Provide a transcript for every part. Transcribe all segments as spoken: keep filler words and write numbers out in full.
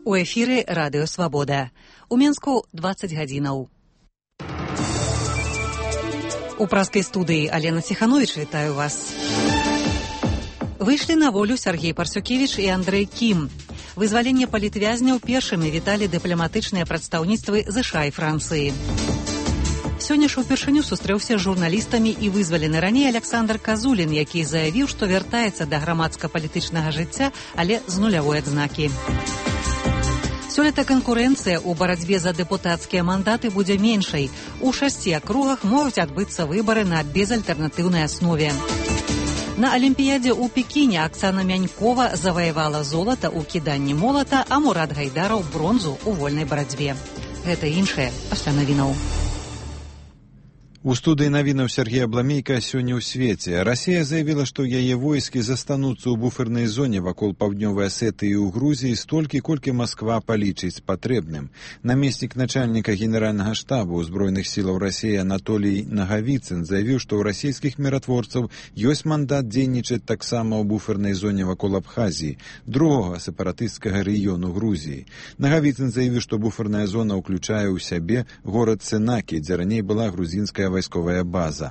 У эфіры Радыё Свабода. У Менску дваццаць гадзінаў. У праскай студыі Алена Ціхановіч, вітаю вас. Выйшлі на волю Сергей Парсюкевіч і Андрэй Кім. Вызваленне палітвязняў першымі віталі дыпламатычныя прадстаўніцтвы ЗША і Францыі. Сёння ж упершыню сустрэўся з журналістамі і вызвалены раней Александр Казулін, які заявіў, што вяртаецца да грамадска-палітычнага жыцця, але з нулявой адзнакі. Сёлета канкурэнцыя ў барацьбе за дэпутацкія мандаты будзе меншай. У шасці акругах могуць адбыцца выбары на безальтэрнатыўнай аснове. На Алімпіядзе ў Пекіне Аксана Мянькова заваявала золата ў кіданні молата, а Мурат Гайдараў бронзу ў вольнай барацьбе. Гэта іншае пасля навінаў. У студыі навінаў Сергей Абламейка сёння ў свеце. Расія заявіла, што яе войскі застануцца ў буфернай зоне вакол паўднёвай Асетыі і ў Грузіі столькі, колькі Масква палічыць патрэбным. Намеснік начальніка генеральнага штабу ўзброеных сілаў Расіі Анатолій Нагавіцын заявіў, што ў расійскіх міратворцаў ёсць мандат дзейнічаць таксама ў буфернай зоне вакол Абхазіі, другога сепаратысцкага рэгіёну Грузіі. Нагавіцын заявіў, што буферная зона ўключае ў сябе горад Сенакі, дзе раней была грузінская вайсковая база.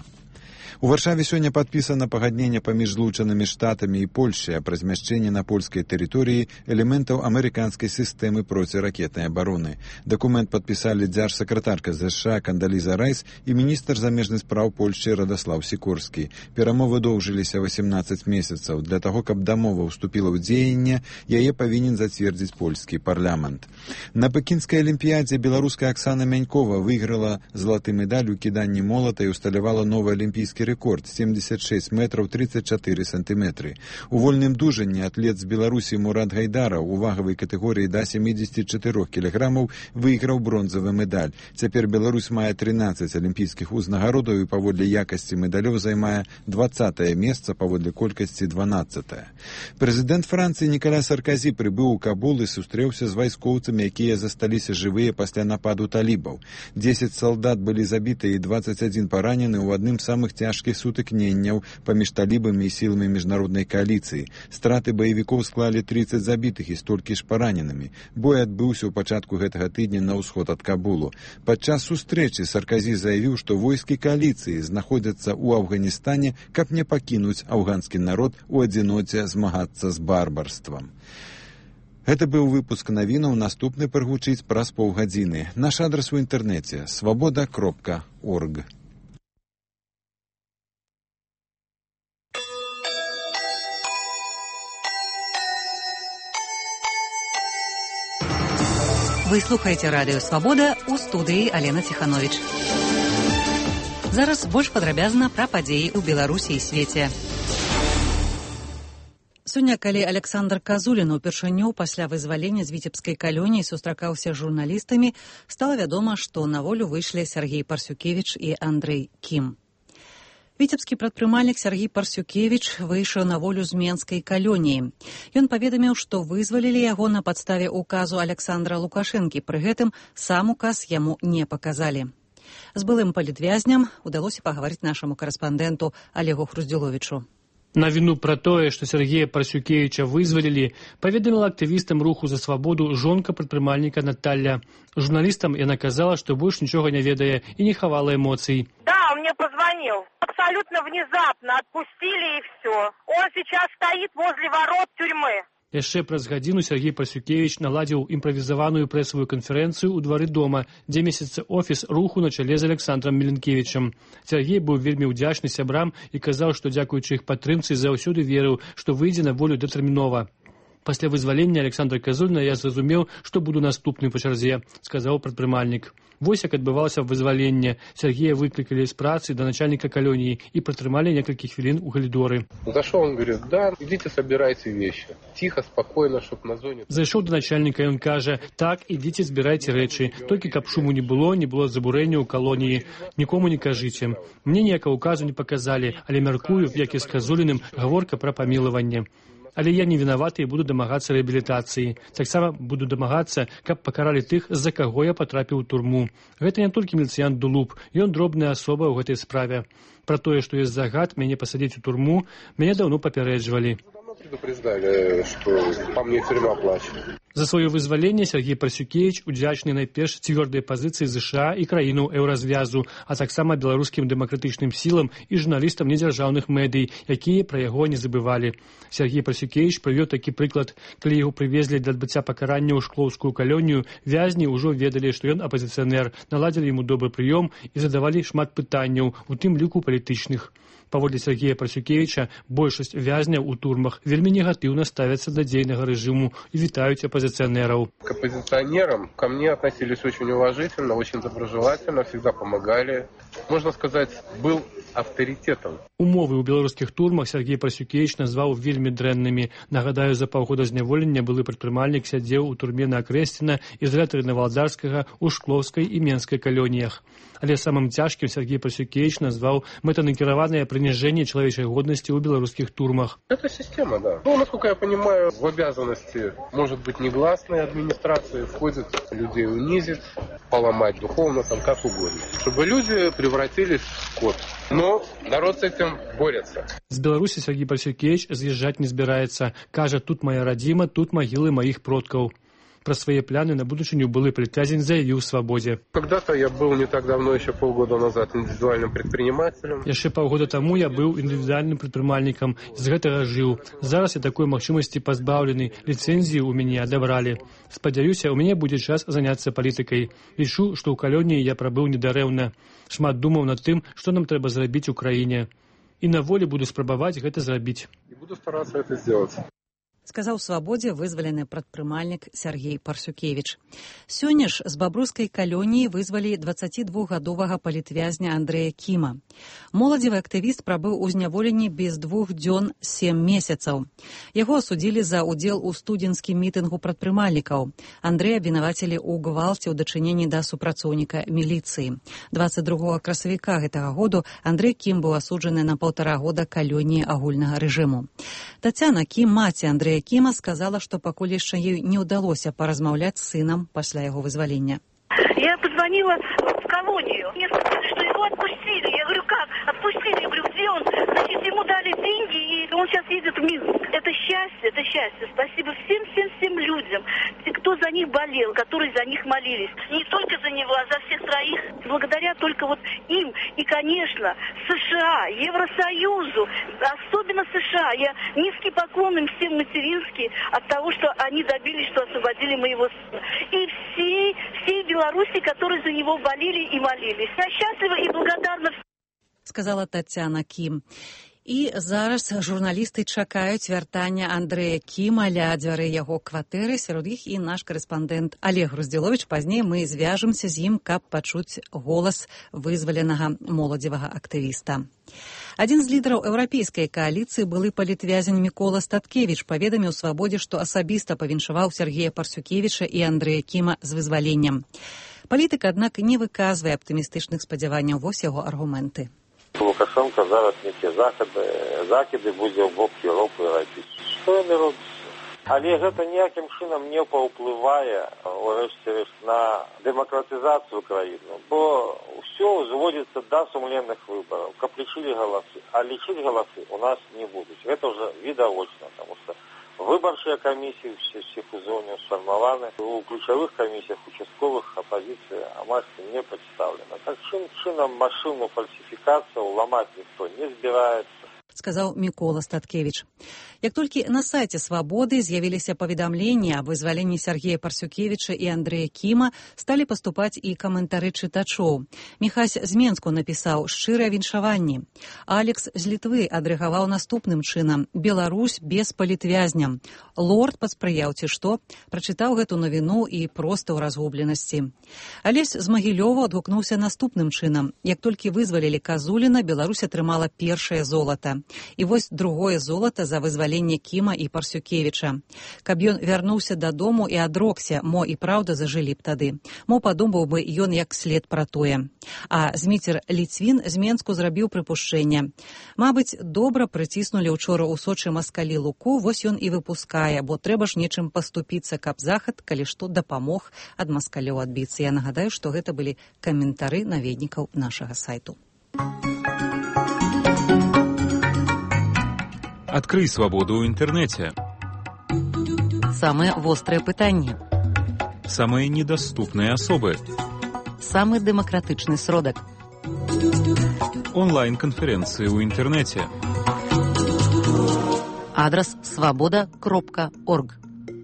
У Варшаве сёння падпісана пагадненне паміж Злучанымі Штатамі і Польшай аб размяшчэнні на польскай тэрыторыі элементаў амерыканскай сістэмы проціракетнай абароны. Дакумент падпісалі дзяржсакратарка ЗША Кандаліза Райс і міністр замежных спраў Польшчы Радаслаў Сікорскі. Перамовы доўжыліся восемнадцаць месяцаў. Для таго, каб дамова ўступіла ў дзеянне, яе павінен зацвердзіць польскі парламент. На пекінскай алімпіядзе беларуская Аксана Мянькова выйграла залаты медаль у кіданні молата і усталявала новы алімпійскі рэкорд семьдесят шесть метров тридцать четыре сантиметры. У вольным дужанні атлет з Беларусі Мурат Гайдараў у вагавай катэгорыі да семидесяти четырёх кілаграмаў выйграў бронзавы медаль. Цяпер Беларусь мае трынаццаць алімпійскіх узнагародаў і паводле якасці медалёў займае двадцатае месца, паводле колькасці дванаццатае. Прэзідэнт Францыі Ніколя Сарказі прыбыў у Кабул і сустрэўся з вайскоўцамі, якія засталіся жывыя пасля нападу талібаў. дзесяць салдат былі забіты і дваццаць адзін паранены ў адным з самых цяжкіх сутыкненняў паміж талібамі і сіламі міжнароднай кааліцыі. Страты баевікоў склалі тридцать забітых і столькі ж параненымі. Бой адбыўся ў пачатку гэтага тыдня на ўсход ад Кабулу. Падчас сустрэчы Сарказі заявіў, што войскі кааліцыі знаходзяцца ў Афганістане, каб не пакінуць афганскі народ у адзіноце змагацца з барбарствам. Гэта быў выпуск навінаў, наступны прагучыць праз паўгадзіны. Наш адрас у інтэрнэце свабода кропка орг. Вы слухаеце Радыё Свабода, у студыі Алена Ціхановіч. Зараз больш падрабязна пра падзеі ў Беларусі і свеце. Сёння, калі Александр Казулін упершыню пасля вызвалення з віцебскай калоніі сустракаўся з журналістамі, стала вядома, што на волю выйшлі Сергей Парсюкевіч і Андрэй Кім. Віцебскі прадпрымальнік Сергей Парсюкевіч выйшаў на волю з менскай калоніі. Ён паведаміў, што вызвалілі яго на падставе указу Александра Лукашэнкі, пры гэтым сам указ яму не паказалі. З былым палітвязням удалося пагаварыць нашаму карэспандэнту Олегу Хруздзіловічу. Навіну пра тое, што Сергея Парсюкевіча вызвалілі, паведаміла актывістам руху за свабоду жонка прадпрымальніка Наталля. Журналістам яна казала, што больш нічога не ведае і не хавала эмоцый. Да, он мне позвонил. Абсолютно внезапно отпустили и все. Он сейчас стоит возле ворот тюрьмы. Яшчэ праз гадзіну Сергей Парсюкевіч наладзіў імправізаваную прэсавую канферэнцыю ў двары дома, дзе месяцца офіс руху на чале з Александром Міленкевічам. Сергей быў вельмі ўдзячны сябрам і казаў, што дзякуючы іх падтрымцы заўсёды верыў, што выйдзе на волю датэрмінова. Пасля вызвалення Александра Казуліна я зразумеў, што буду наступным па чарзе, сказаў прадпрымальнік. Вось як адбывалася вызваленне. Сергея выкликали з працы до начальника колонии и протрымали несколько хвилин у коридоры. Зашел, он говорит, да, идите собирайте вещи. Тихо, спокойно, чтоб на зоне... Зайшоў до начальника, и он каже, так, идите збирайте рэчы. Толькі каб шуму не было, не было забурэння ў калоніі. Нікому не кажыце. Мне ніякага указу не показали, але мяркую, як і з Казуліным, гаворка пра памілаванне. Але я не вінаваты і буду дамагацца рэабілітацыі. Таксама буду дамагацца, каб пакаралі тых, з-за каго я патрапіў у турму. Гэта не толькі міліцыянт Дулуб, ён дробная асоба ў гэтай справе. Пра тое, што ёсць загад мяне пасадзіць у турму, мяне даўно папярэджвалі. Предупреждали, что по мне тюрьма плачет. За сваё вызваленне Сергей Парсюкевіч удзячны найперш цвёрдай пазіцыі ЗША і краінаў еўразвязу, а таксама беларускім дэмакратычным сілам і журналістам недзяржаўных медый, якія пра яго не забывалі. Сергей Парсюкевіч прывёў такі прыклад. Калі яго прывезлі для адбыцця пакарання ў шклоўскую калонію, вязні ўжо ведалі, што ён апазіцыянер, наладзілі яму добры прыём і задавалі шмат пытанняў, у тым ліку палітычных. Паводле Сергея Парсюкевіча, большасць вязняў у турмах вельмі негатыўна ставяцца да дзейнага рэжыму і вітаюць оппозиционеров. К оппозиционерам ко мне относились очень уважительно, очень доброжелательно, всегда помогали. Можно сказать, был авторитетом. Умовы ў беларускіх турмах Сергей Парсюкевіч назваў вельмі дрэннымі. Нагадаю, за паўгода зняволення былы прадпрымальнік сядзеў у турме на Акрэсціна, ізалятары Навалдарскага, у Шклоўскай і Менскай калоніях. Але самым цяжкім Сергей Парсюкевіч назваў мэтанакіраванае прыніжэнне чалавечай годнасці ў беларускіх турмах. Это система, да. Ну, насколько я понимаю, в обязанности, может быть, негласной администрации входит людей унизить, поломать духовно, там как угодно. Чтобы люди превратились в скот. Но народ с этим борется. З Беларусі Сергей Парсюкевіч з'язджаць не збіраецца. Кажа, тут моя радзіма, тут магілы маіх продкаў. Про свои планы на будущее былый палітвязень заявил в «Свободе». Когда-то я был не так давно, еще полгода назад, индивидуальным предпринимателем. Еще полгода тому я был индивидуальным предпринимальником, из гэтага жил. Зараз я такой махчимости позбавленный, лицензии у меня одобрали. Спадзяюсь, у меня будет час заняться политикой. Лічу, что у калонии я пробыл недарэўна. Шмат думаў над тым, что нам трэба зрабіць у краіне. И на воле буду спрабаваць гэта зрабіць. И буду стараться это сделать. Сказаў «Свободе» вызвалены прадпрымальнік Сергей Парсюкевіч. Сёння ж з бабруйскай калоніі вызвалі дваццацідвухгадовага палітвязня Андрэя Кіма. Моладзевы актывіст прабыў у зняволенні без двух дзён сем месяцаў. Яго асудзілі за ўдзел у студзенскім мітынгу прадпрымальнікаў. Андрэя абвінавацілі ў гвалце ў дачыненні да супрацоўніка міліцыі. дваццаць другога красавіка гэтага году Андрэй Кім быў асуджаны на паўтара года калоніі агульнага рэжыму. Тацяна Кім, маці Андрэя Кіма, сказала, што пакуль яшчэ ёй не ўдалося паразмаўляць з сынам пасля яго вызвалення. Я позвонила в колонию. Мне сказали, что его отпустили. Я говорю, как? Отпустили. Я говорю, где он? Значит, ему дали деньги, и он сейчас едет в Минск. Это счастье, это счастье. Спасибо всем-всем-всем людям, кто за них болел, которые за них молились. Не только за него, а за всех троих. Благодаря только вот им. И, конечно, США, Евросоюзу, особенно США. Я низкий поклон им всем материнский от того, что они добились, что освободили моего сына. И всей, всей Беларуси, которые за него болели и молились. Я счастлива и благодарна. Сказала Тацяна Кім. І зараз журналісты чакаюць вяртання Андрэя Кіма ля дзвярэй яго кватэры, сярод іх і наш карэспандэнт Олег Груздзіловіч. Пазней мы звяжемся з ім, каб пачуць голас вызваленага моладзевага актывіста. Адзін з лідараў еўрапейскай кааліцыі, былы палітвязень Мікола Статкевіч, паведаміў «Свабодзе», што асабіста павіншаваў Сергея Парсюкевіча і Андрэя Кіма з вызваленнем. Палітык, аднак, не выказвае аптымістычных спадзяванняў. Вось яго аргументы. Лукашенко зараз нейкія захады, закіды будзе ў бок Еўропы рабіць. Што яны робяць? Але гэта ніякім чынам не паўплывае, урэшце рэшт, на дэмакратызацыю краіны, бо ўсё зводзіцца да сумленных выбараў, каб лічылі галасы. А лічыць галасы у нас не будуць. Гэта ўжо відавочна, таму што выбарчыя камісіі ўсіх узоўняў сфармаваны. У ключавых камісіях участковых апазіцыя амаль не прадстаўлена. Так чым чынам машыну фальсіфікацыю ламаць ніхто не збіраецца. Сказаў Мікола Статкевіч. Як толькі на сайце «Свободы» з'явіліся паведамленні аб вызваленні Сергея Парсюкевіча і Андрэя Кіма, сталі паступаць і каментары чытачоў. Міхась з Менску напісаў «Шчырыя віншаванні». Алекс з Літвы адрэагаваў наступным чынам «Беларусь без палітвязня». Лорд паспрыяў, ці што, прачытаў гэту навіну і проста ў разгубленасці. Алесь з Магілёва адгукнуўся наступным чынам. Як толькі вызвалілі Казуліна, Беларусь атрымала першае золата. І вось другое золата за вызваленне Кіма і Парсюкевіча. Каб ён вярнуўся дадому і адрокся, мо і праўда зажылі б тады. Мо падумаў бы ён як след пра тое. А Зміцер Ліцвін з Менску зрабіў прыпушчэнне. Мабыць, добра прыціснулі учора ў Сочы маскалі Луку, вось ён і выпускае, бо трэба ж нечым паступіцца, каб захад, калі што, дапамог ад маскалёў адбіцца. Я нагадаю, што гэта былі каментары наведнікаў нашага сайту. Адкрый свабоду ў інтэрнэце. Самыя вострыя пытанні. Самыя недаступныя асобы. Самы дэмакратычны сродак. Онлайн-канферэнцыі ў інтэрнэце. Адрас свабода кропка орг.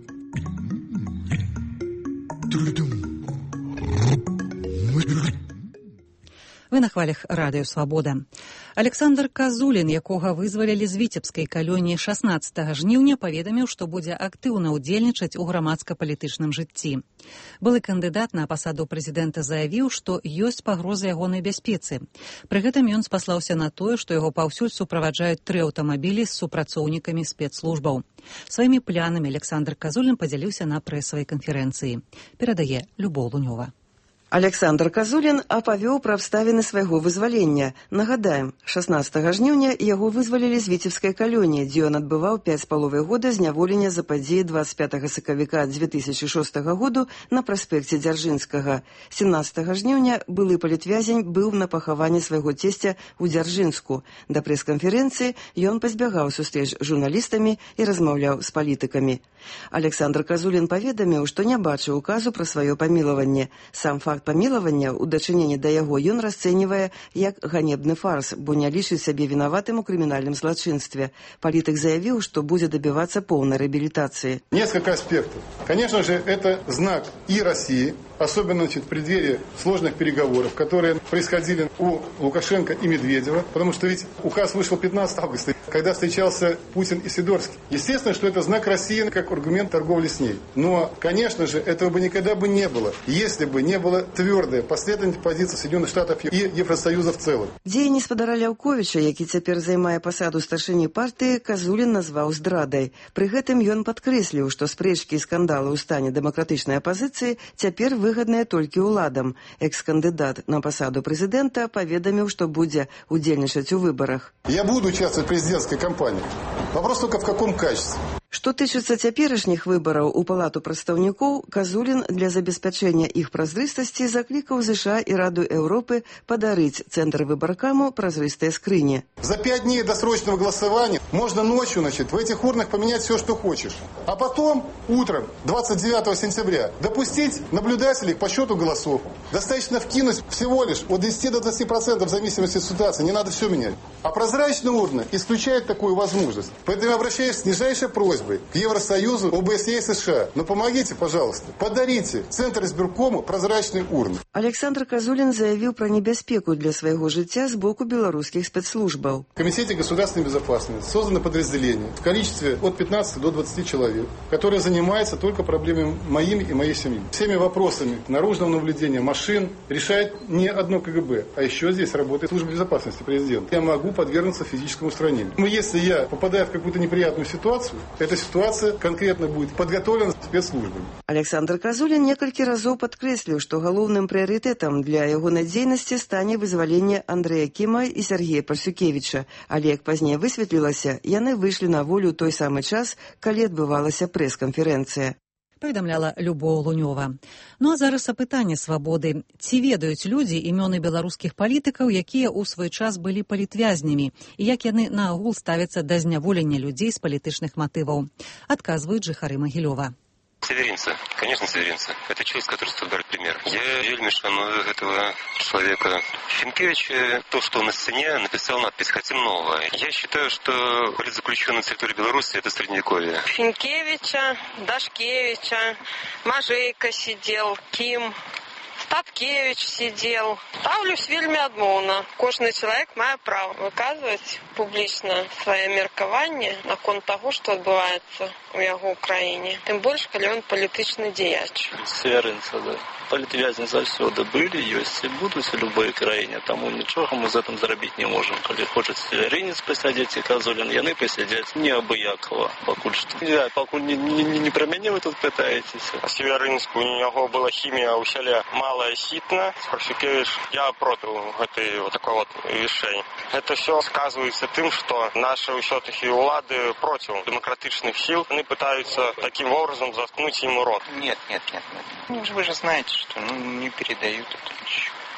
Вы на хвалях радыё «Свабода». Александр Казулін, якога вызвалілі з віцебскай калоніі шаснаццатага жніўня, паведаміў, што будзе актыўна ўдзельнічаць у грамадска-палітычным жыцці. Былы кандыдат на пасаду прэзідэнта заявіў, што ёсць пагроза ягонай бяспецы. Пры гэтым ён спаслаўся на тое, што яго паўсюль суправаджаюць тры аўтамабілі з супрацоўнікамі спецслужбаў. Сваімі планамі Александр Казулін падзяліўся на прэсавай канферэнцыі. Перадае Любоў Лунёва. Александр Казулін апавёў пра абставіны свайго вызвалення. Нагадаем, шаснаццатага жніўня яго вызвалілі з віцебскай калоніі, дзе ён адбываў пяць з паловай года зняволення за падзеі дваццаць пятага сакавіка дзве тысячы шостага году на праспекце Дзяржынскага. семнаццатага жніўня былы палітвязень быў на пахаванні свайго цесця ў Дзяржынску. Да прэс-канферэнцыі ён пазбягаў сустрэч з журналістамі і размаўляў з палітыкамі. Александр Казулін паведаміў, што не бачыў указу пра сваё памілаванне. Сам факт памілавання ў дачыненні да яго ён расцэньвае як ганебны фарс, бо не лічыць сябе вінаватым у крымінальным злачынстве. Палітык заявіў, што будзе добиваться полной реабилитации. Несколько аспектов. Конечно же, это знак и России, особенно значит, в преддверии сложных переговоров, которые происходили у Лукашенко и Медведева, потому что ведь указ вышел пятнадцатого августа, когда встречался Путин и Сидорский. Естественно, что это знак России как аргумент торговли с ней. Но, конечно же, этого бы никогда бы не было, если бы не было твердая последовательная позиция Соединенных Штатов и Евросоюза в целом. Дзеянні спадара Ляўковіча, які цяпер займае пасаду старшыні партыі, Казулін назваў здрадай. Пры гэтым ён падкрэсліў, што спрэчкі і скандалы ў стане дэмакратычнай апазіцыі цяпер выгадныя толькі ўладам. Экс-кандыдат на пасаду прэзідэнта паведаміў, што будзе удзельнічаць у выбарах. Я буду участвовать в президентской кампании. Вопрос только в каком качестве. Што тычыцца цяперашніх выбараў у палату прадстаўнікоў, Казулін для забеспячэння іх празрыстасці заклікаў ЗША і Раду Еўропы падарыць цэнтр выбаркаму празрыстыя скрыні. За пять дней досрочного голосования можно ночью, значит, в этих урнах поменять все, что хочешь. А потом, утром, двадцать девятого сентября, допустить наблюдателей по счету голосов. Достаточно вкинуть всего лишь от десяти до двадцати процентов в зависимости от ситуации. Не надо все менять. А прозрачная урна исключает такую возможность. Поэтому я обращаюсь с нижайшей просьбой к Евросоюзу, ОБСЕ и США. Но помогите, пожалуйста, подарите Центр избиркому прозрачные урны. Александр Казулін заявіў пра небяспеку для свайго жыцця з боку беларускіх спецслужбаў. В Комитете государственной безопасности создано подразделение в количестве от пятнадцати до двадцати человек, которое занимается только проблемами моими и моей семьи. Всеми вопросами наружного наблюдения машин решает не одно КГБ, а еще здесь работает служба безопасности президента. Я могу подвергнуться физическому устранению. Но если я попадаю в какую-то неприятную ситуацию, эта ситуация конкретно будет подготовлена спецслужбами. Александр Казулін некалькі разоў падкрэсліў, што галоўным прыярытэтам для яго надзейнасці стане вызваленне Андрэя Кіма і Сергея Парсюкевіча. Але, як пазней высветлілася, яны выйшлі на волю ў той самы час, калі адбывалася прэс-канферэнцыя. Паведамляла Любоў Лунёва. Ну а зараз апытанне свабоды. Ці ведаюць людзі імёны беларускіх палітыкаў, якія ў свой час былі палітвязнямі, і як яны наогул ставяцца да зняволення людзей з палітычных матываў? Адказваюць жыхары Магілёва. Северинцы, конечно, северинцы. Это человек, который стоит брать пример. Я вельми шаную этого человека. Финкевич, то, что он на стене написал надпись «Хотим нового». Я считаю, что политзаключенные на территории Беларуси – это средневековье. Финкевича, Дашкевича, Мажейка сидел, Ким, Статкевич сидел. Ставлюсь вельми адмоўна. Кожны чалавек мае права выказваць публічна свае меркаванне наконт таго, што адбываецца у яго ў краіне. Тым больш, калі ён палітычны дзеяч. Северинцы, да. Палітвязні заўсёды былі, ёсць і будуць у любой краіне, таму нічога мы з гэтым зрабіць не можам. Калі хочуць северинец пасядзець і Казулін, яны пасядзяць неабыякова, пакуль што. Не, пакуль не, не, не пра мяне вы тут пытаецеся. А Северинску у яго была хімія ў сяле Малая Сітна. Парсюкевич, я проти гэтай вот такой вот вещей. Это все сказывается тем, что наши все-таки улады против демократичных сил, они пытаются таким образом заткнуть ему рот. Нет, нет, нет, нет. Ну, вы же знаете, что ну, не передают это ничего.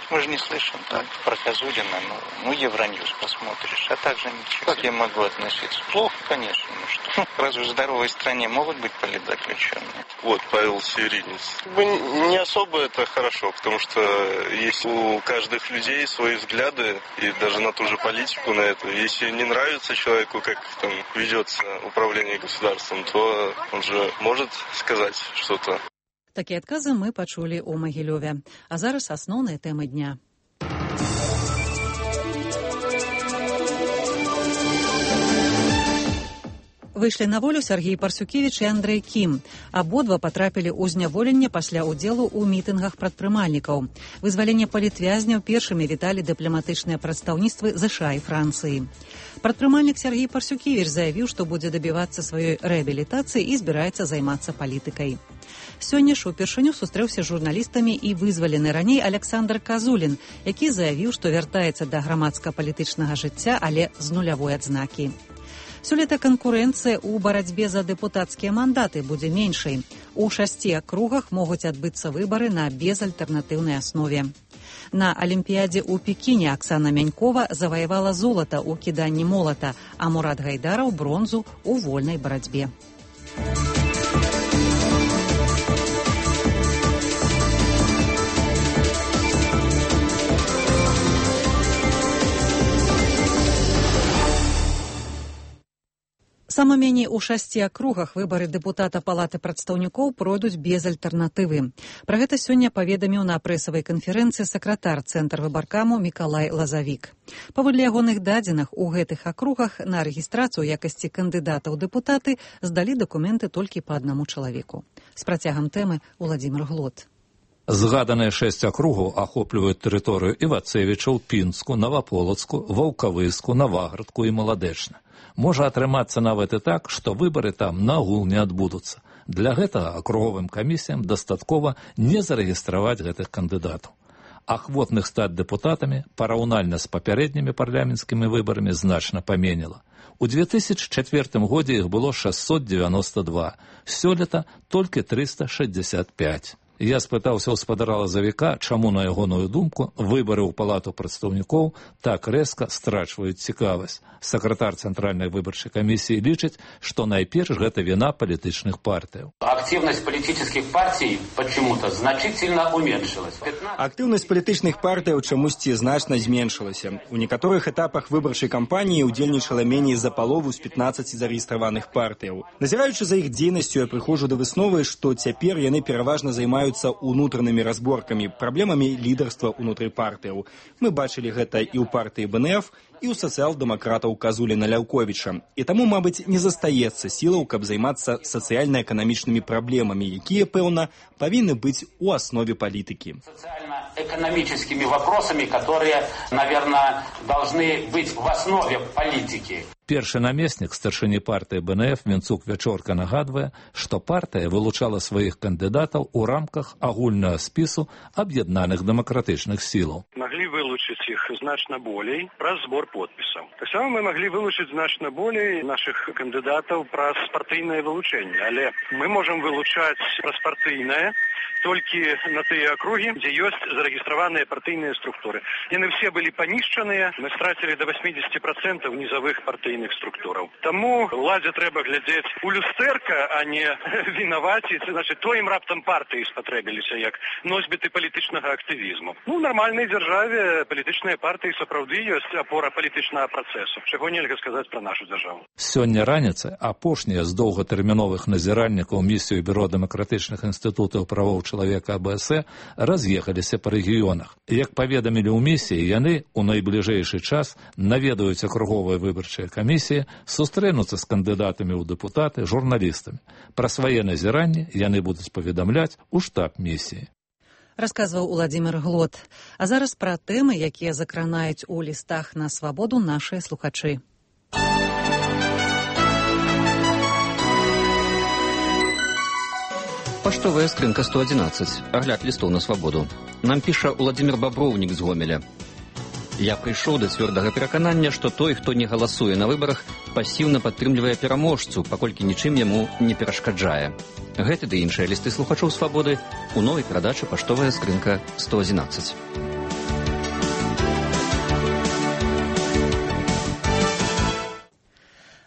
Мы же не слышим, так, про Козулина, ну, ну, Евроньюз посмотришь, а также ничего. Как я могу относиться? Плохо, конечно, ну что. Разве в здоровой стране могут быть политзаключенные? Вот, Павел Сиринец. Не особо это хорошо, потому что есть у каждых людей свои взгляды, и даже на ту же политику, на это. Если не нравится человеку, как там ведется управление государством, то он же может сказать что-то. Такія адказы мы пачулі ў Магілёве. А зараз асноўныя тэмы дня. Выйшлі на волю Сергей Парсюкевич і Андрэй Кім. Абодва патрапілі ў зняволенне пасля ўдзелу ў мітынгах прадпрымальнікаў. Вызваленне палітвязняў першымі віталі дыпламатычныя прадстаўніцтвы ЗША і Францыі. Прадпрымальнік Сергей Парсюкевич заявіў, што будзе дабівацца сваёй рэабілітацыі і збіраецца займацца палітыкай. Сёння ж упершыню сустрэўся з журналістамі і вызвалены раней Александр Козулин, які заявіў, што вяртаецца да грамадска-палітычнага жыцця, але з нулявой адзнакі. Сёлета канкурэнцыя ў барацьбе за дэпутацкія мандаты будзе меншай. У шасці акругах могуць адбыцца выбары на безальтэрнатыўнай аснове. На Алімпіядзе ў Пекіне Аксана Мянькова заваявала золата ў кіданні молата, а Мурат Гайдараў бронзу ў вольнай барацьбе. Сама меней у шасці акругах выбары дэпутата Палаты прадстаўнікоў пройдуць без альтэрнатывы. Пра гэта сёння паведаміў на прэсавай канферэнцыі сакратар Цэнтр выбаркаму Мікалай Лазавік. Паводле ягоных дадзеных, у гэтых акругах на рэгістрацыю ў якасці кандыдата ў дэпутаты здалі дакументы толькі па аднаму чалавеку. З працягам тэмы Уладзімір Глот. Згаданыя шэсць акругаў ахопліваюць тэрыторыю Івацевічаў, Пінску, Наваполацку, Ваўкавыску, Наваградку і Маладэчна. Можа атрымацца нават і так, што выбары там нагул не адбудуцца. Для гэтага акруговым камісіям дастаткова не зарэгістраваць гэтых кандыдатаў. Ахвотных стаць дэпутатамі параўнальна з папярэднімі парламенцкімі выбарамі значна паменела. У две тысячы чацвёртым годзе іх было шэсцьсот дзевяноста два, сёлета толькі трыста шэсцьдзесят пяць. Я спытаўся ў спадара Лазавіка, чаму, на ягоную думку, выбары ў Палату прадстаўнікоў так рэзка страчваюць цікавасць. Сакратар Цэнтральнай выбарчай камісіі лічыць, што найперш гэта віна палітычных партыяў. Активность политических партий почему-то значительно уменьшилась. Актыўнасць палітычных партыяў чамусьці значна зменшылася. У некаторых этапах выбарчай кампаніі ўдзельнічала меней за палову з пятнаццаці зарэгістраваных партыяў. Назіраючы за іх дзейнасцю, я прыходжу да высновы, што цяпер яны пераважна займаюцца унутранымі разборкамі, праблемамі лідарства ўнутры партыяў. Мы бачылі гэта і ў партыі Бэ Эн Эф, і ў сацыял-дэмакратаў Казуліна Ляўковіча. І таму, мабыць, не застаецца сілаў, каб займацца сацыяльна-эканамічнымі праблемамі, якія, пэўна, павінны быць у аснове палітыкі. Социально-экономическими вопросами, которые, наверное, должны быть в основе политики. Першы намеснік старшыні партыі Бэ Эн Эф Мінцук Вячорка нагадвае, што партыя вылучала сваіх кандыдатаў у рамках агульнага спісу аб'яднаных дэмакратычных сілаў. Маглі вылучыць іх значна болей праз збор подпісаў. Таксама мы маглі вылучыць значна болей нашых кандыдатаў праз партыйнае вылучэнне, але мы можам вылучаць праз партыйнае толькі на тыя акругі, дзе ёсць зарэгістраваныя партыйныя структуры. Яны все былі панішчаныя, мы страцілі до восьмидесяти процентов низовых партыйных структураў. Таму уладзе трэба глядзець у люстэрка, а не вінаваціць, значит, то ім раптам партыі спатрэбіліся як носьбіты палітычнага актывізму. Ну, у нармальнай дзяржаве палітычныя партыі сапраўды ёсць апора палітычнага працэсу. Чаго нельга сказаць пра нашу дзяржаву. Сёння раніцай апошнія з доўгатэрміновых назіральнікаў місію Бюро дэмакратычных інстытутаў правоў чалавека А Бэ Эс Э раз'ехаліся па рэгіёнах. Як паведамілі ў місіі, яны у найбліжэйшы час наведаюць акруговыя выбарчыя камісіі, сустрэнуцца з кандыдатамі ў дэпутаты, журналістамі. Пра свае назіранні яны будуць паведамляць у штаб місіі. Расказваў Уладзімір Глот. А зараз пра тэмы, якія закранаюць у лістах на свабоду нашыя слухачы. Паштовая скрынка сто адзінаццаць. Агляд лістоў на свабоду. Нам піша Уладзімір Баброўнік з Гомеля. Я прыйшоў да цвёрдага пераканання, што той, хто не галасуе на выбарах, пасіўна падтрымлівае пераможцу, паколькі нічым яму не перашкаджае. Гэты ды іншыя лісты слухачоў свабоды ў новай перадачы «Паштовая скрынка сто адзінаццаць».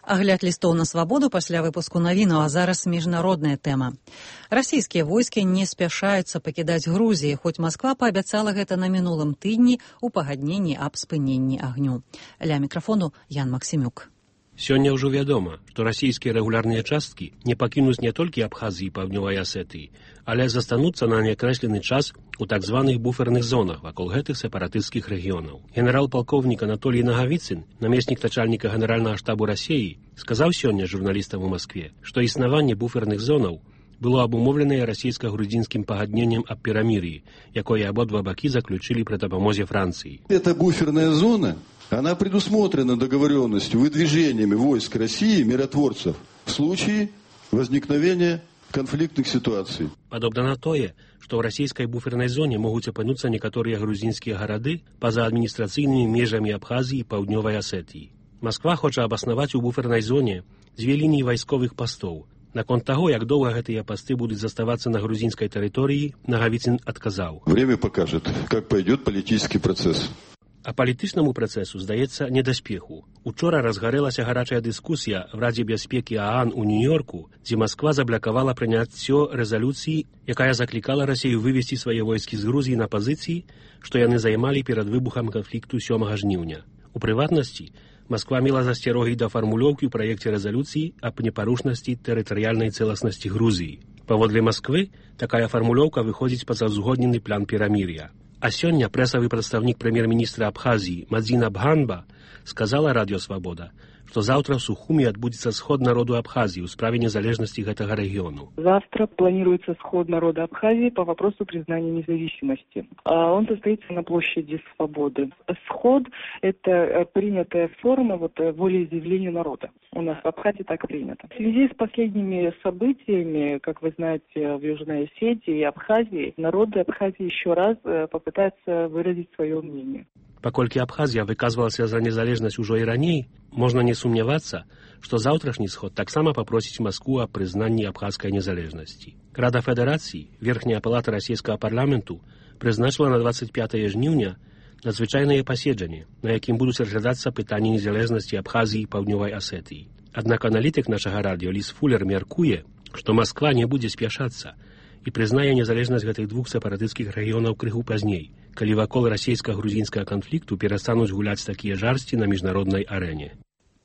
Агляд лістоў на свабоду пасля выпуску навінаў, а зараз міжнародная тэма. Расійскія войскі не спяшаюцца пакідаць Грузіі, хоць Масква паабяцала гэта на мінулым тыдні ў пагадненні аб спыненні агню. Ля мікрафону Ян Максімюк. Сёння ўжо вядома, што расійскія рэгулярныя часткі не пакінуць не толькі Абхазіі і Паўднёвай Асетыі, але застануцца на неакрэслены час у так званых буферных зонах вакол гэтых сепаратысцкіх рэгіёнаў. Генерал-палкоўнік Анатолій Нагавіцын, намеснік начальніка генеральнага штабу Расіі, сказаў сёння журналістам у Маскве, што існаванне буферных зонаў было абумовленае расійска-грузінскім пагадненнем аб перамір'і, якое абодва бакі заключылі пры дапамозе Францыі. Эта буферная зона, она предусмотрена договоренностью, выдвижениями войск России, миротворцев, в случае возникновения конфликтных ситуаций. Падобна на тое, што ў расійскай буфернай зоне могуць апынуцца некаторыя грузінскія гарады па-за адміністрацыйнымі межамі Абхазіі і Паўднёвай Асетыі. Масква хоча абаснаваць у буфернай зоне дзве лініі вайсковых пастоў. Наконт таго, як доўга гэтыя пасты будуць заставацца на грузінскай тэрыторыі, Нагавіцын адказаў. Время покажет, как пойдет политический процесс. А палітычнаму працэсу, здаецца, не да спеху. Учора разгарэлася гарачая дыскусія в Радзе бяспекі ААН у Нью-Йорку, дзе Масква заблакавала прыняццё рэзалюцыі, якая заклікала Расію вывесці свае войскі з Грузіі на пазіцыі, што яны займалі перад выбухам канфлікту сёмага жніўня. У прыватнасці, Масква мела засцярогі да фармулёўкі ў праекце рэзалюцыі аб непарушнасці тэрытарыяльнай цэласнасці Грузіі. Паводле Масквы, такая фармулёўка выходзіць па-за узгоднены план перамір'я. А сёння прэсавы прадстаўнік прэм'ер-міністра Абхазіі Мадзіна Бханба сказала Радио Свобода, что завтра в Сухуми отбудется сход народу Абхазии в справе незалежности этого региона. Завтра планируется сход народа Абхазии по вопросу признания независимости. Он состоится на площади Свободы. Сход – это принятая форма вот, волеизъявления народа. У нас в Абхазии так принято. В связи с последними событиями, как вы знаете, в Южной Осетии и Абхазии, народы Абхазии еще раз попытаются выразить свое мнение. Паколькі Абхазія выказвалася за незалежнасць ужо і раней, можна не сумнявацца, што заўтрашні сход таксама папросіць Маскву аб прызнанні абхазскай незалежнасці. Рада Федэрацыі, верхняя палата расійскага парламенту, прызначыла на двадцать пятое жніўня надзвычайнае паседжанне, на якім будуць разглядацца пытанні незалежнасці Абхазіі і Паўднёвай Асетыі. Аднак аналітык нашага радыё Ліс Фуллер мяркуе, што Масква не будзе спяшацца і прызнае незалежнасць гэтых двух сепаратысцкіх рэгіёнаў крыху пазней, калі вакол расійска-грузінскага канфлікту перастануць гуляць такія жарсці на міжнароднай арэне.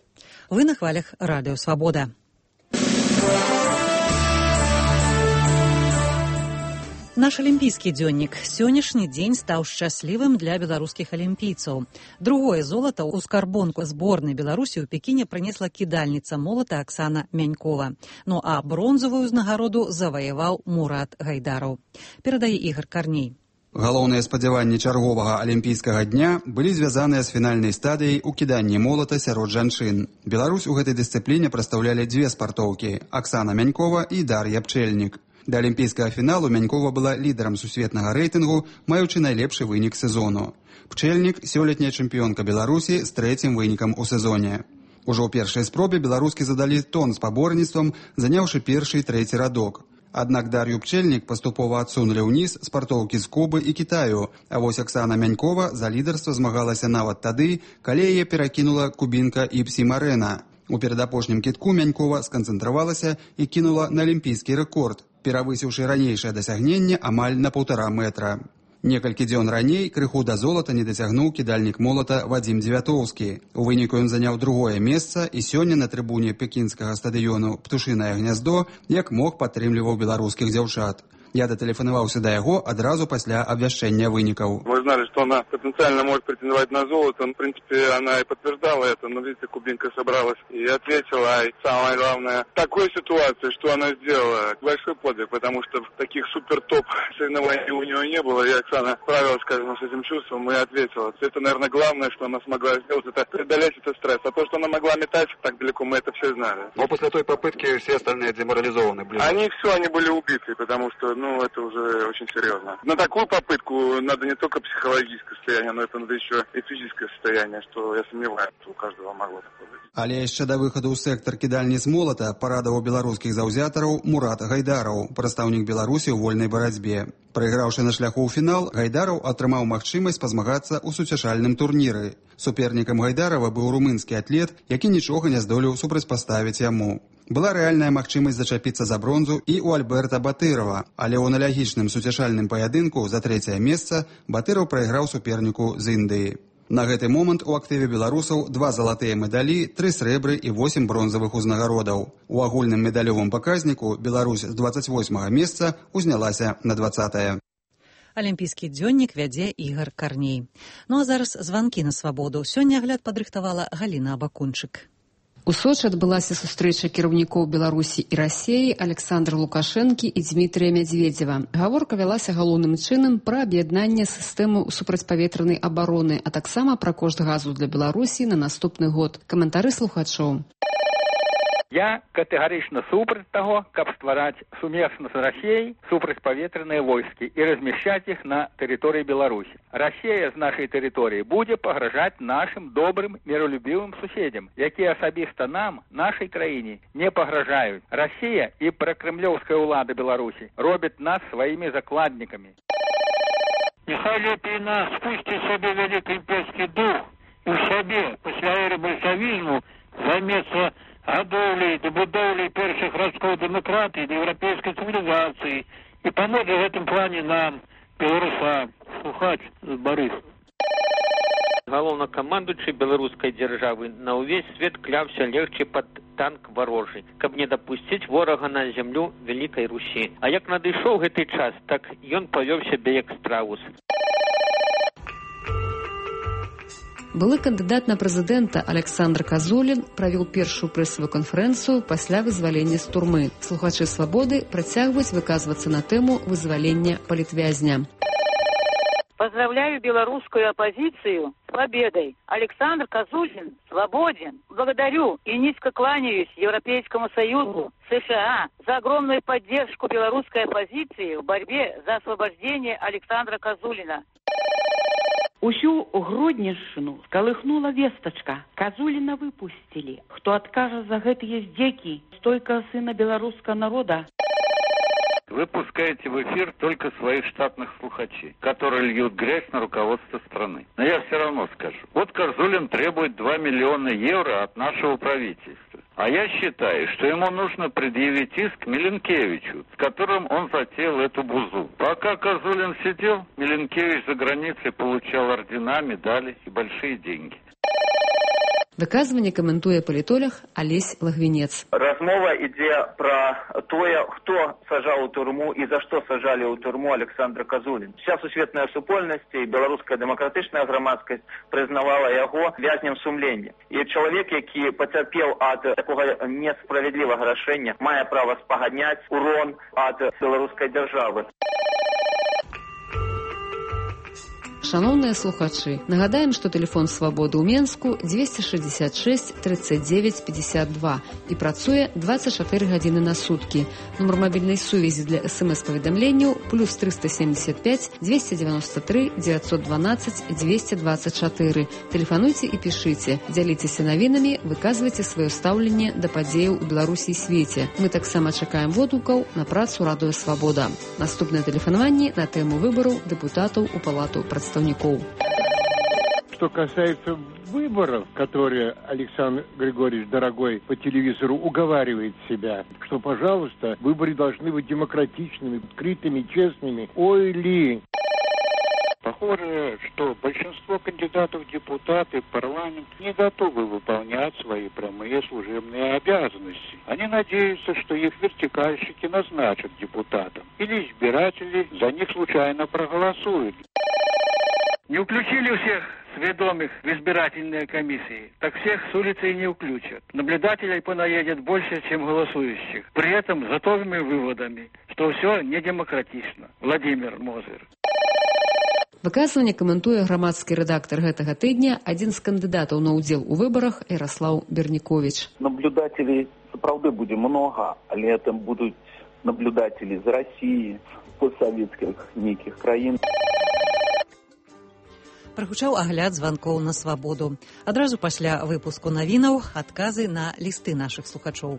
Вы на хвалях Радыё Свабода. Наш алімпійскі дзённік. Сённяшні дзень стаў шчаслівым для беларускіх алімпійцаў. Другое золата ў скарбонку зборнай Беларусі ў Пекіне прынесла кідальніца молата Аксана Мянькова. Ну а бронзавую ўзнагароду заваяваў Мурат Гайдараў. Перадае Ігор Карней. Галоўныя спадзяванні чарговага алімпійскага дня былі звязаныя з фінальнай стадыяй у кіданні молата сярод жанчын. Беларусь у гэтай дысцыпліне прадстаўлялі дзве спартоўкі – Аксана Мянькова і Дар'я Пчэльнік. Да алімпійскага фіналу Мянькова была лідарам сусветнага рэйтынгу, маючы найлепшы вынік сезону. Пчэльнік – сёлетняя чэмпіёнка Беларусі з трэцім вынікам у сезоне. Ужо ў першай спробе беларускі задалі тон спаборніцтвам, заняўшы першы і трэці радок. Аднак Дар'ю Пчэльнік паступова адсунулі ўніз спартоўкі з Кубы і Кітаю, а вось Аксана Мянькова за лідарства змагалася нават тады, калі яе перакінула кубінка Іпсі Марена. У перадапошнім кітку Мянькова сканцэнтравалася і кінула на алімпійскі рэкорд, перавысіўшы ранейшае дасягненне амаль на паўтара метра. Некалькі дзён раней крыху да золата не дасягнуў кідальнік молата Вадзім Дзевятоўскі. У выніку ён заняў другое месца і сёння на трыбуне пекінскага стадыёну «Птушынае гняздо» як мог падтрымліваў беларускіх дзяўчат. Я дотелефоновался до его одразу после обвящения выников. Мы знали, что она потенциально может претендовать на золото. В принципе, она и подтверждала это. Но, видите, кубинка собралась и ответила. И самое главное, в такой ситуации, что она сделала, большой подвиг, потому что таких супер-топ соревнований у нее не было. И Оксана справилась, скажем, с этим чувством и ответила. Это, наверное, главное, что она смогла сделать, это преодолеть этот стресс. А то, что она могла метать так далеко, мы это все знали. Но после той попытки все остальные деморализованы. Блин. Они все, они были убиты, потому что ну, это уже очень серьезно. На такую попытку надо не только психологическое состояние, но это надо еще и физическое состояние, что я сомневаюсь, что у каждого могло такое быть. Але яшчэ да выхаду ў сектар кідальні з молата парадаваў беларускіх заўзятараў Мурат Гайдараў, прадстаўнік Беларусі ў вольнай барацьбе. Прайграўшы на шляху ў фінал, Гайдараў атрымаў магчымасць пазмагацца ў суцяшальным турніры. Супернікам Гайдарава быў румынскі атлет, які нічога не здолеў супрацьпаставіць яму. Была рэальная магчымасць зачапіцца за бронзу і ў Альберта Батырова, але ў аналогічным суцяшальным паядынку за трэцяе месца Батыраў прайграў суперніку з Індыі. На гэты момант у актыве беларусаў два залатыя медалі, тры срэбры і восем бронзавых узнагародаў. У агульным медалёвым паказніку Беларусь з дваццаць восьмага месца узнялася на дваццатае. Алімпійскі дзённік вядзе Ігар Карней. Ну а зараз званкі на свабоду. Сёння агляд падрыхтавала Галіна Абакунчык. У Сочы адбылася сустрэча кіраўнікоў Беларусі і Расіі Александра Лукашэнкі і Дмітрия Мядзведзева. Гаворка вялася галоўным чынам пра аб'яднанне сістэмы супрацьпаветранай абароны, а таксама пра кошт газу для Беларусі на наступны год. Каментары слухачоў. Я катэгарычна супраць таго, каб ствараць сумесна з Расіяй супрацьпаветраныя войскі і размяшчаць іх на тэрыторыі Беларусі. Расія з нашай тэрыторыі будзе пагражаць нашым добрым міралюбівым суседзям, якія асабіста нам, нашай краіне, не пагражаюць. Расія і пракрэмлёўская ўлада Беларусі робяць нас сваімі закладнікамі. Няхай лепей нас спусціць сабе вялікі імперскі дух у сабе пасля эры бальшавізму займецца гадоўляй, дабудоўляй першых радкоў дэмакратыі, еўрапейскай цывілізацыі і паможа в гэтым плане нам, беларусам, слухаць Барыс. Галоўнакамандуючы беларускай дзяржавы на ўвесь свет кляўся легчы пад танк варожы, каб не дапусціць ворага на зямлю Вялікай Русі. А як надышоў гэты час, так ён павёў сябе як страус. Былы кандыдат на прэзідэнта Александр Казулін правёў першую прэсавую канферэнцыю пасля вызвалення з турмы. Слухачы свабоды працягваюць выказвацца на тэму вызвалення палітвязня. Поздравляю белорусскую оппозицию с победой. Александр Казулин свободен. Благодарю и низко кланяюсь Европейскому Союзу, США за огромную поддержку белорусской оппозиции в борьбе за освобождение Александра Казулина. Усю Гродненшчыну скалыхнула вестачка. Казуліна выпусцілі. Хто адкажа за гэтыя здзекі, стойка сына беларускага народа. Вы пускаете в эфир только своих штатных слухачей, которые льют грязь на руководство страны. Но я все равно скажу. Вот Карзулин требует два миллиона евро от нашего правительства. А я считаю, что ему нужно предъявить иск Миленкевичу, с которым он затеял эту бузу. Пока Карзулин сидел, Миленкевич за границей получал ордена, медали и большие деньги. Выказванне каментуе палітолог Алесь Лагвінец. Размова ідзе пра тое, хто сажаў у турму і за што сажалі ў турму Александра Казулін. Вся сусветная супольнасць і беларуская дэмакратычная грамадскасць прызнавала яго вязнем сумлення. І чалавек, які пацярпеў ад такога несправядлівага рашэння, мае права спаганяць урон ад беларускай дзяржавы. Шановныя слухачы, нагадаем, што тэлефон свабоды ў Менску двести шестьдесят шесть тридцать девять пятьдесят два і працуе двадцать чатыры гадзіны на суткі. Нумар мабільнай сувязі для смс-паведамленняў плюс триста семьдесят пять двести девяносто три девятьсот двенадцать двести двадцать четыре. Тэлефануйце і пішыце, дзяліцеся навінамі, выказвайце сваё стаўленне да падзеяў у Беларусі і свеце. Мы таксама чакаем водгукаў на працу радыё Свабода. Наступнае тэлефанаванне на тэму выбараў дэпутатаў у палату прадстаўнікоў. Что касается выборов, которые Александр Григорьевич Дорогой по телевизору уговаривает себя, что, пожалуйста, выборы должны быть демократичными, открытыми, честными. Ой ли! Похоже, что большинство кандидатов в депутаты в парламент не готовы выполнять свои прямые служебные обязанности. Они надеются, что их вертикальщики назначат депутатом, или избиратели за них случайно проголосуют. Не включили всех сведомых в избирательные комиссии, так всех с улицы и не включат. Наблюдателей понаедет больше, чем голосующих. При этом с готовыми выводами, что все недемократично. Владимир Мозыр. Выказванне каментуе грамадскі рэдактар гэтага тыдня, адзін з кандыдатаў на ўдзел у выбарах Ярослаў Берніковіч. Наблюдателей сапраўды будзе многа, але там будуць наблюдателей из России, постсоветских неких краін. Прагучаў агляд званкоў на свабоду. Адразу пасля выпуску навінаў адказы на лісты нашых слухачоў.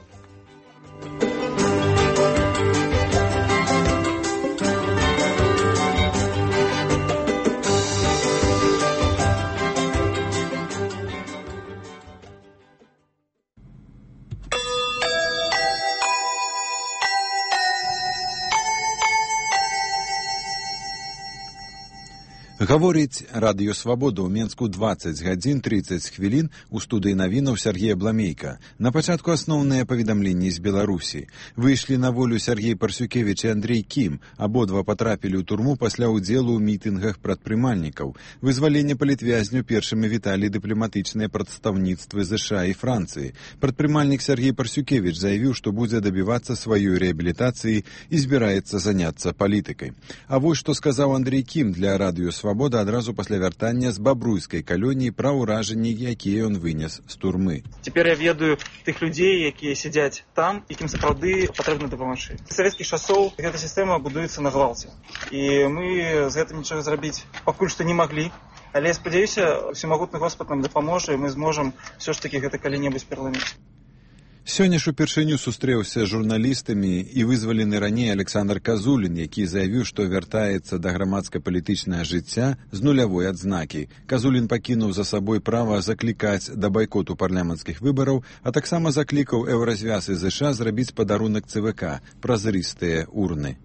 Гаворыць радыё «Свабода» ў Менску дваццаць гадзін трыццаць хвілін у студыі навінаў Сергея Бламейка. На пачатку асноўныя паведамленні з Беларусі. Выйшлі на волю Сергей Парсюкевіч і Андрей Кім. Абодва патрапілі ў турму пасля ўдзелу ў мітынгах прадпрымальнікаў. Вызваленне палітвязняў першымі віталі дыпламатычныя прадстаўніцтвы ЗША і Францыі. Прадпрымальнік Сергей Парсюкевіч заявіў, што будзе дабівацца сваёй рэабілітацыі і збіраецца заняцца палітыкай. А вось што сказаў Андрей Кім для радыё «Свабода» адразу пасля вяртання з бабруйскай калоніі пра ўражанні, якія ён вынес з турмы. Цяпер я ведаю тых людзей, якія сядзяць там, якім сапраўды патрэбна дапамагчы. З савецкіх часоў гэта сістэма будуецца на гвалце. І мы з гэтым нічога зрабіць пакуль што не маглі. Але я спадзяюся, усемагутны Господ нам дапаможа, і мы зможам ўсё ж такі гэта калі-небудзь пераламіць. Сёння ж упершыню сустрэўся з журналістамі і вызвалены раней Александр Казулін, які заявіў, што вяртаецца да грамадска-палітычнага жыцця з нулявой адзнакі. Казулін пакінуў за сабой права заклікаць да байкоту парламенцкіх выбараў, а таксама заклікаў еўразвяз і ЗША зрабіць падарунак ЦВК – празрыстыя урны.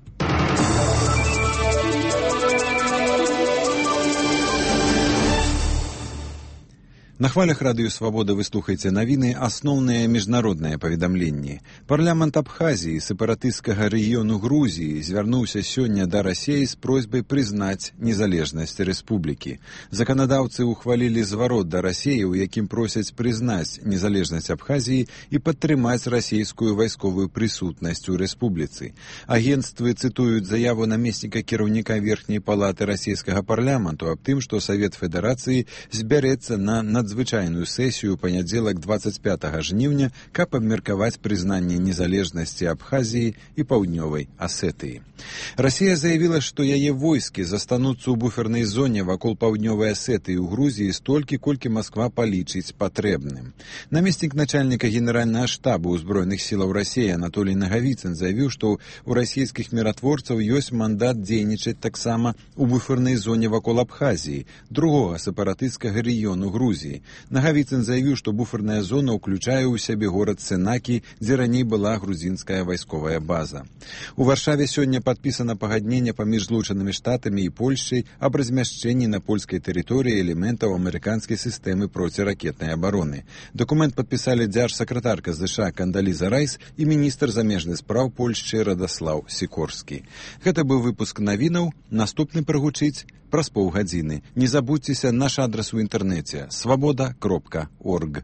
На хвалях радыё «Свабода» вы слухаеце навіны, асноўныя міжнародныя паведамленні. Парламент Абхазіі, сепаратысцкага рэгіёну Грузіі, звярнуўся сёння да Расіі з просьбай прызнаць незалежнасць рэспублікі. Заканадаўцы ухвалілі зварот да Расіі, у якім просяць прызнаць незалежнасць Абхазіі і падтрымаць расійскую вайсковую прысутнасць у рэспубліцы. Агенцтвы цытуюць заяву намесніка кіраўніка верхняй палаты расійскага парламенту аб тым, што Савет Федэрацыі збярэцца на надзвычайную звычайную сесію ў панядзелак дваццаць пятага жніўня, каб абмеркаваць прызнанне незалежнасці Абхазіі і паўднёвай Асетыі. Расія заявіла, што яе войскі застануцца ў буфернай зоне вакол паўднёвай Асетыі ў Грузіі столькі, колькі Масква палічыць патрэбным. Намеснік начальніка генеральнага штабу ўзброеных сілаў Расіі Анатолій Нагавіцын заявіў, што ў расійскіх міратворцаў ёсць мандат дзейнічаць таксама ў буфернай зоне вакол Абхазіі, другога сепаратысцкага рэгіёну Грузіі. Нагавіцын заявіў, што буферная зона ўключае ў сябе горад Сенакі, дзе раней была грузінская вайсковая база. У Варшаве сёння падпісана пагадненне паміж Злучанымі Штатамі і Польшчай аб размяшчэнні на польскай тэрыторыі элементаў амерыканскай сістэмы проціракетнай абароны. Дакумент падпісалі дзяржсакратарка ЗША Кандаліза Райс і міністр замежных спраў Польшчы Радаслаў Сікорскі. Гэта быў выпуск навінаў, наступны прагучыць праз паўгадзіны. Не забудзьцеся наш адрас у інтэрнэце свабода кропка орг.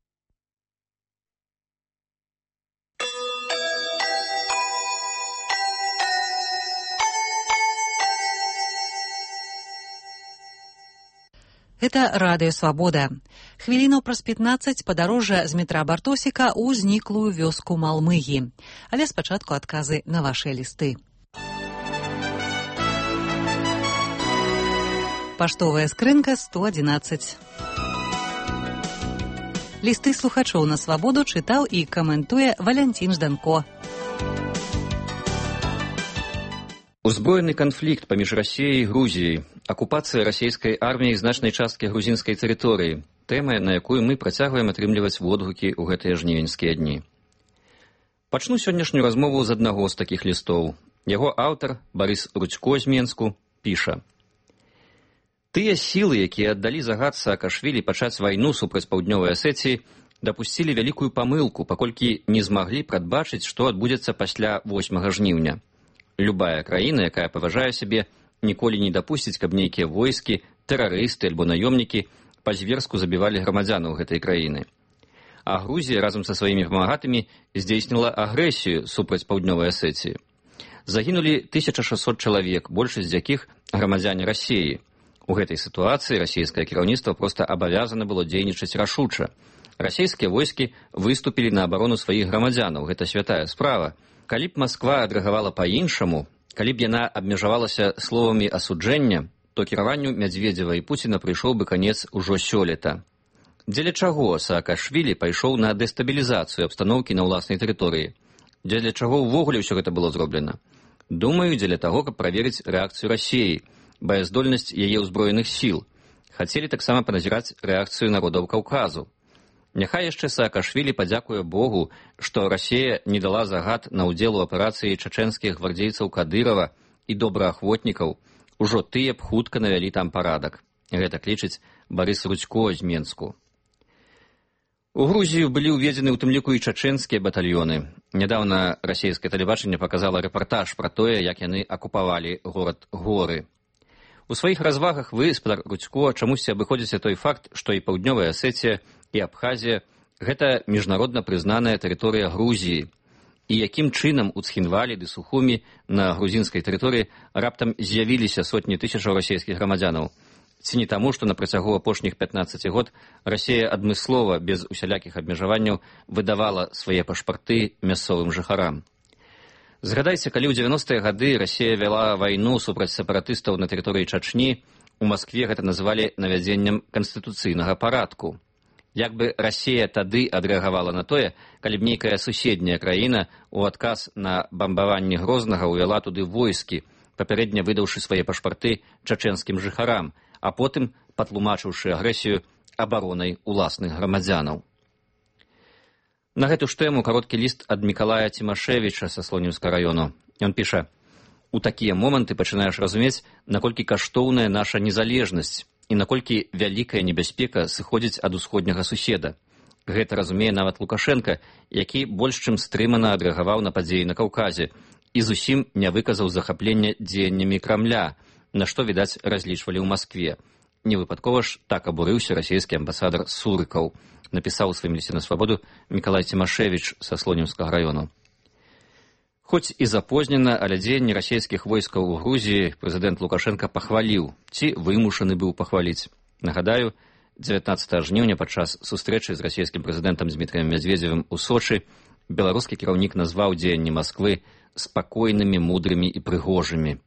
Это радыё «Свабода». Хвілінаў праз пятнаццаць падарожжа з метра Бартосіка ў зніклую вёску Малмыгі. Але спачатку адказы на вашыя лісты. Паштовая скрынка сто адзінаццаць. Лісты слухачоў на «Свабоду» чытаў і каментуе Валянцін Жданко. Узброены канфлікт паміж Расіяй і Грузіяй, акупацыя расійскай арміяй значнай часткі грузінскай тэрыторыі, тэма, на якую мы працягваем атрымліваць водгукі ў гэтыя жнівеньскія дні. Пачну сённяшнюю размову з аднаго з такіх лістоў. Яго аўтар, Барыс Рудзько з Менску, піша: «Тыя сілы, якія аддалі загад Саакашвілі пачаць вайну супраць паўднёвай Асетіі, дапусцілі вялікую памылку, паколькі не змаглі прадбачыць, што адбудзецца пасля восьмага жніўня. Любая краіна, якая паважае сябе, ніколі не дапусціць, каб нейкія войскі, тэрарысты альбо наёмнікі па-зверску забівалі грамадзянаў гэтай краіны. А Грузія разам са сваімі памагатымі здзейсніла агрэсію супраць паўднёвай Асетіі. Загінулі тысяча шэсцьсот чалавек, большасць з якіх грамадзяне Расіі. У гэтай сітуацыі расійскае кіраўніцтва проста абавязана было дзейнічаць рашуча. Расійскія войскі выступілі на абарону сваіх грамадзянаў, гэта святая справа. Калі б Масква адрэагавала па-іншаму, калі б яна абмежавалася словамі асуджэння, то кіраванню Мядзведзева і Пуціна прыйшоў бы канец ужо сёлета. Дзеля чаго Саакашвілі пайшоў на дэстабілізацыю абстаноўкі на ўласнай тэрыторыі? Дзеля чаго ўвогуле ўсё гэта было зроблена? Думаю, дзеля таго, каб праверыць рэакцыю Расіі, баяздольнасць яе ўзброеных сіл. Хацелі таксама паназіраць рэакцыю народаў Каўказу. Няхай яшчэ Саакашвілі падзякуе Богу, што Расія не дала загад на ўдзел у аперацыі чачэнскіх гвардзейцаў Кадырова і добраахвотнікаў, ужо тыя б хутка навялі там парадак. Гэтак лічыць Барыс Рудзько з Менску. У Грузію былі ўведзены ў тым ліку і чачэнскія батальёны. Нядаўна расійскае тэлебачанне паказала рэпартаж пра тое, як яны акупавалі горад Горы. У сваіх развагах вы, спадар Рудзько, чамусьці абыходзіце той факт, што і Паўднёвая Асетія, і Абхазія – гэта міжнародна прызнаная тэрыторыя Грузіі. І якім чынам у Цхінвалі ды Сухумі на грузінскай тэрыторыі раптам з'явіліся сотні тысячаў расійскіх грамадзянаў? Ці не таму, што на працягу апошніх пятнаццаці год Расія адмыслова, без усялякіх абмежаванняў, выдавала свае пашпарты мясцовым жыхарам? Згадайце, калі ў дзевяностыя гады Расія вяла вайну супраць сепаратыстаў на тэрыторыі Чачні, у Маскве гэта называлі навядзеннем канстытуцыйнага парадку. Як бы Расія тады адрэагавала на тое, калі б нейкая суседняя краіна у адказ на бамбаванне Грознага ўвяла туды войскі, папярэдне выдаўшы свае пашпарты чачэнскім жыхарам, а потым патлумачыўшы агрэсію абаронай уласных грамадзянаў. На гэту ж тэму кароткі ліст ад Мікалая Цімашэвіча са Слонімска раёну. Ён піша: «У такія моманты пачынаеш разумець, наколькі каштоўная наша незалежнасць і наколькі вялікая небяспека сыходзіць ад усходняга суседа. Гэта разумее нават Лукашенка, які больш чым стрымана адрэагаваў на падзеі на Каўказе і зусім не выказаў захаплення дзеяннямі Крамля, на што, відаць, разлічвалі ў Маскве. Невыпадкова ж так абурыўся расійскі амбасадар Сурыкаў», напісаў у сваім лісце на свабоду Мікалай Цімашэвіч са Слонімскага раёну. Хоць і запознена, але дзеянні расійскіх войскаў у Грузіі прэзідэнт Лукашенка пахваліў, ці вымушаны быў пахваліць. Нагадаю, дзевятнаццатага жніўня падчас сустрэчы з расійскім прэзідэнтам Дмітрыем Мядзведзевым у Сочы беларускі кіраўнік назваў дзеянні Масквы спакойнымі, мудрымі і прыгожымі.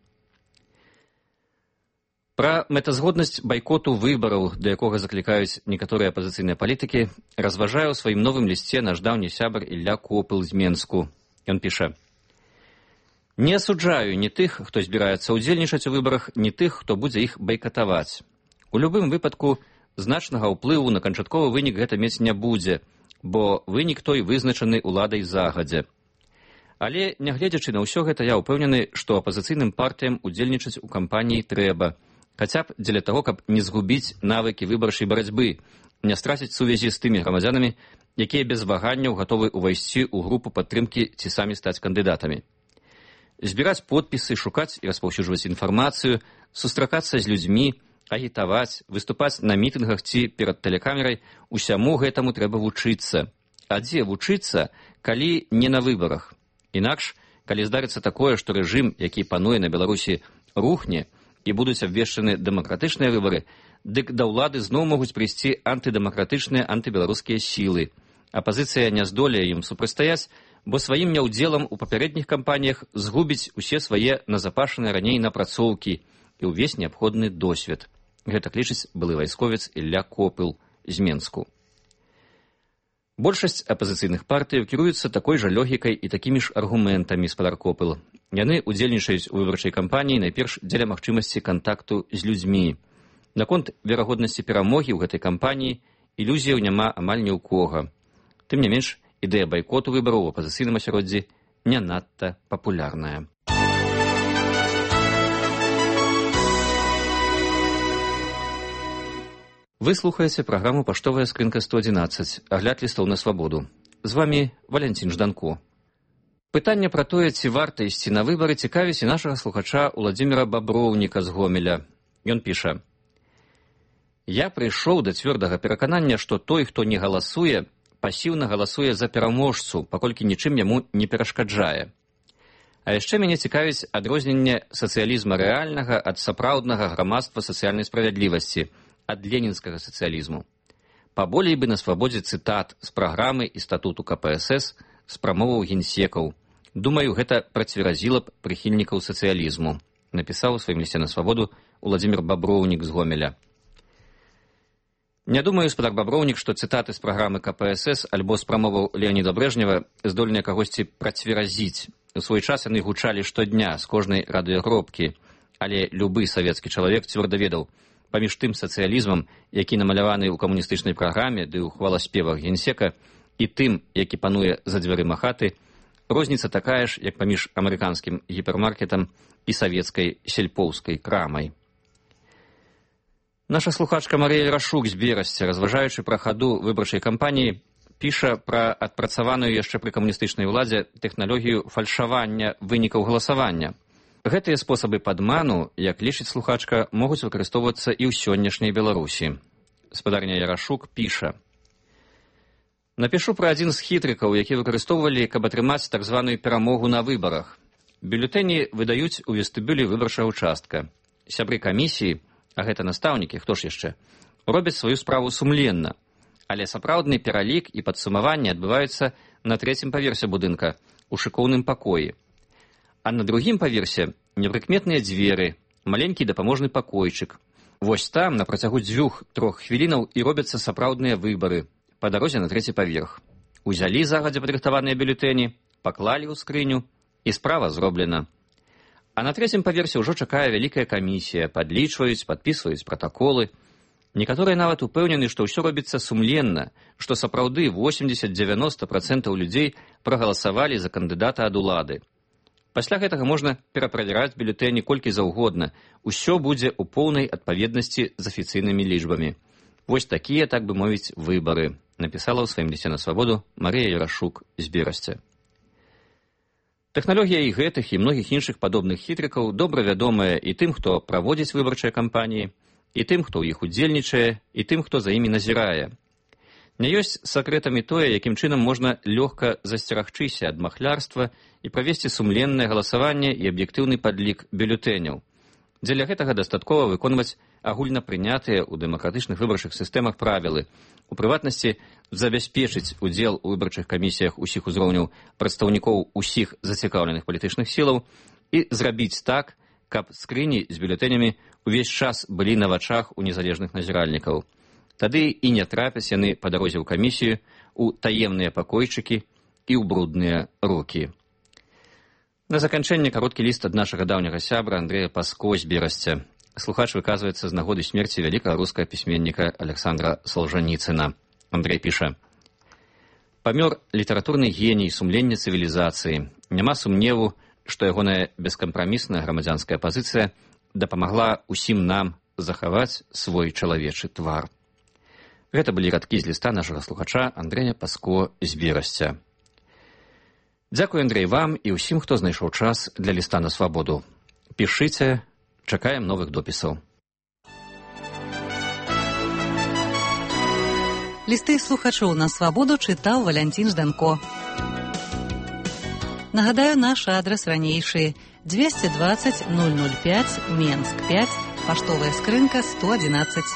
Пра мэтазгоднасць байкоту выбараў, да якога заклікаюць некаторыя апазіцыйныя палітыкі, разважае ў сваім новым лісце наш даўні сябар Ілля Копыл з Менску. Ён піша: «Не асуджаю ні тых, хто збіраецца ўдзельнічаць у выбарах, ні тых, хто будзе іх байкатаваць. У любым выпадку значнага ўплыву на канчатковы вынік гэта мець не будзе, бо вынік той вызначаны ўладай загадзя. Але, нягледзячы на ўсё гэта, я ўпэўнены, што апазіцыйным партыям удзельнічаць у кампаніі трэба, хаця б дзеля таго, каб не згубіць навыкі выбарчай барацьбы, не страціць сувязі з тымі грамадзянамі, якія без ваганняў гатовы ўвайсці ў групу падтрымкі ці самі стаць кандыдатамі. Збіраць подпісы, шукаць і распаўсюджваць інфармацыю, сустракацца з людзьмі, агітаваць, выступаць на мітынгах ці перад тэлекамерай, усяму гэтаму трэба вучыцца. А дзе вучыцца, калі не на выбарах? Інакш, калі здарыцца такое, што рэжым, які пануе на Беларусі, рухне і будуць абвешчаны дэмакратычныя выбары, дык да ўлады зноў могуць прыйсці антыдэмакратычныя антыбеларускія сілы. Апазіцыя не здолее ім супрацьстаяць, бо сваім няўдзелам у папярэдніх кампаніях згубіць усе свае назапашаныя раней напрацоўкі і ўвесь неабходны досвед». Гэтак лічыць былы вайсковец Ілля Копыл з Менску. Большасць апазіцыйных партыяў кіруюцца такой жа логікай і такімі ж аргументамі, спадар Копыл. Яны удзельнічаюць у выбарчай кампаніі найперш дзеля магчымасці кантакту з людзьмі. Наконт верагоднасці перамогі ў гэтай кампаніі ілюзіяў няма амаль ні ў кога. Тым не менш, ідэя байкоту выбараў у апазіцыйным асяроддзі не надта папулярная. Вы слухаеце праграму «Паштовая скрынка сто адзінаццаць», агляд лістоў на свабоду. З вамі Валянцін Жданко. Пытанне пра тое, ці варта ісці на выбары, цікавіць і нашага слухача Уладзіміра Баброўніка з Гомеля. Ён піша: «Я прыйшоў да цвёрдага пераканання, што той, хто не галасуе, пасіўна галасуе за пераможцу, паколькі нічым яму не перашкаджае. А яшчэ мяне цікавіць адрозненне сацыялізма рэальнага ад сапраўднага грамадства сацыяльнай справядлівасці, ад ленінскага сацыялізму. Паболей бы на свабодзе цытат з праграмы і статуту ка пэ эс эс, з прамоваў генсекаў, Думаю, гэта працверазіла б прыхільнікаў сацыялізму, напісаў у сваім лісце на свабоду Уладзімір Баброўнік з Гомеля. Не думаю, спадар Баброўнік, што цытаты з праграмы ка пэ эс эс альбо з прамоваў Леаніда Брэжнева здольныя кагосьці працверазіць. У свой час яны гучалі штодня з кожнай радыёгробкі, але любы савецкі чалавек цвёрда ведаў, паміж тым сацыялізмам, які намаляваны ў камуністычнай праграме ды ў хваласпевах генсека, і тым, які пануе за дзвярыма хаты, розніца такая ж, як паміж амерыканскім гіпермаркетам і савецкай сельпоўскай крамай. Наша слухачка Марія Рашук з Берасця, разважаючы пра хаду выбарчай кампаніі, піша пра адпрацаваную яшчэ пры камуністычнай уладзе тэхналогію фальшавання вынікаў галасавання. Гэтыя спосабы падману, як лічыць слухачка, могуць выкарыстоўвацца і ў сённяшняй Беларусі. Спадарня Ярашук піша: «Напішу пра адзін з хітрыкаў, які выкарыстоўвалі, каб атрымаць так званую перамогу на выбарах. Бюлетэні выдаюць у вестыбюлі выбарчага участка. Сябры камісіі, а гэта настаўнікі, хто ж яшчэ, робяць сваю справу сумленна, але сапраўдны пералік і падсумаванне адбываюцца на трэцім паверсе будынка, у шыкоўным пакоі. А на другім паверсе непрыкметныя дзверы, маленькі дапаможны пакойчык. Вось там на працягу дзвюх-трох хвілінаў і робяцца сапраўдныя выбары па дарозе на трэці паверх. Узялі загадзя падрыхтаваныя бюлетэні, паклалі ў скрыню, і справа зроблена. А на трэцім паверсе ўжо чакае вялікая камісія, падлічваюць, падпісваюць пратаколы. Некаторыя нават упэўнены, што ўсё робіцца сумленна, што сапраўды восемьдесят-девяносто процентаў людзей прагаласавалі за кандыдата ад улады. Пасля гэтага можна пераправяраць бюлетэні колькі заўгодна. Усё будзе ў поўнай адпаведнасці з афіцыйнымі лічбамі. Вось такія, так бы мовіць, выбары», напісала ў сваім лісце на свабоду Марія Ярашук з Берасця. Тэхналогія і гэтых і многіх іншых падобных хітрыкаў добра вядомая і тым, хто праводзіць выбарчыя кампаніі, і тым, хто ў іх удзельнічае, і тым, хто за імі назірае. Не ёсць сакрэтамі тое, якім чынам можна лёгка засцерагчыся ад махлярства і правесці сумленнае галасаванне і аб'ектыўны падлік бюлетэняў. Дзеля гэтага дастаткова выконваць агульнапрынятыя ў дэмакратычных выбарчых сістэмах правілы, у прыватнасці забяспечыць удзел у выбарчых камісіях усіх узроўняў прадстаўнікоў усіх зацікаўленых палітычных сілаў і зрабіць так, каб скрыні з бюлетэнямі увесь час былі на вачах у незалежных назіральнікаў. Тады і не трапяць яны па дарозе ў камісію, у таемныя пакойчыкі і ў брудныя рукі. На заканчэнне кароткі ліст ад нашага даўняга сябра Андрэя Паско з Берасця. Слухач выказваецца з нагоды смерці вялікага рускага пісьменніка Александра Солжаніцына. Андрэй піша: «Памёр літаратурны геній сумлення цывілізацыі. Няма сумневу, што ягоная бескампрамісная грамадзянская пазіцыя дапамагла усім нам захаваць свой чалавечы твар». Гэта былі радкі з ліста нашага слухача Андрэя Паско з Берасця. Дзякуй, Андрэй, вам і ўсім, хто знайшоў час для ліста на свабоду. Пішыце, чакаем новых допісаў. Лісты слухачоў на свабоду чытаў Валянцін Жданко. Нагадаю, наш адрес ранейшы: двести двадцать ноль ноль пять, Менск пять, паштовая скрынка сто одиннадцать.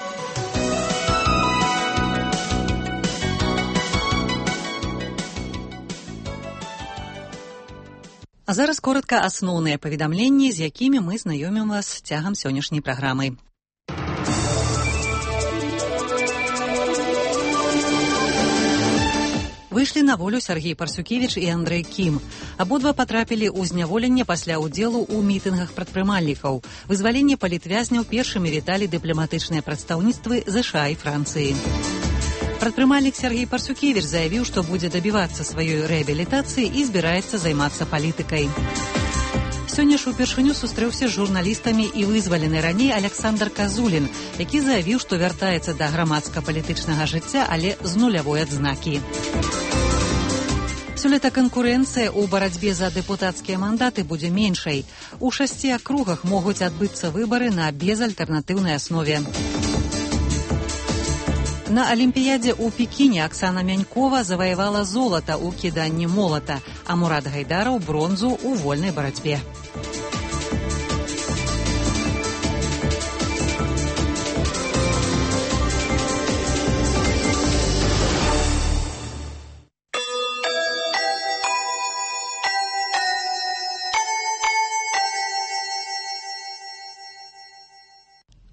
А зараз коротка асноўныя паведамленні, з якімі мы знаёмім вас цягам сённяшняй праграмы. Выйшлі на волю Сергей Парсюкевіч і Андрэй Кім. Абодва патрапілі ў зняволенне пасля ўдзелу ў мітынгах прадпрымальнікаў. Вызваленне палітвязняў першымі віталі дыпламатычныя прадстаўніцтвы ЗША і Францыі. Прадпрымальнік Сергей Парсюкевіч заявіў, што будзе дабівацца сваёй рэабілітацыі і збіраецца займацца палітыкай. Сёння ж упершыню сустрэўся з журналістамі і вызвалены раней Александр Казулін, які заявіў, што вяртаецца да грамадска-палітычнага жыцця, але з нулявой адзнакі. Сёлета канкурэнцыя ў барацьбе за дэпутацкія мандаты будзе меншай. У шасці акругах могуць адбыцца выбары на безальтэрнатыўнай аснове. На Алімпіядзе ў Пекіне Аксана Мянькова заваявала золата ў кіданні молата, а Мурат Гайдараў бронзу ў вольнай барацьбе.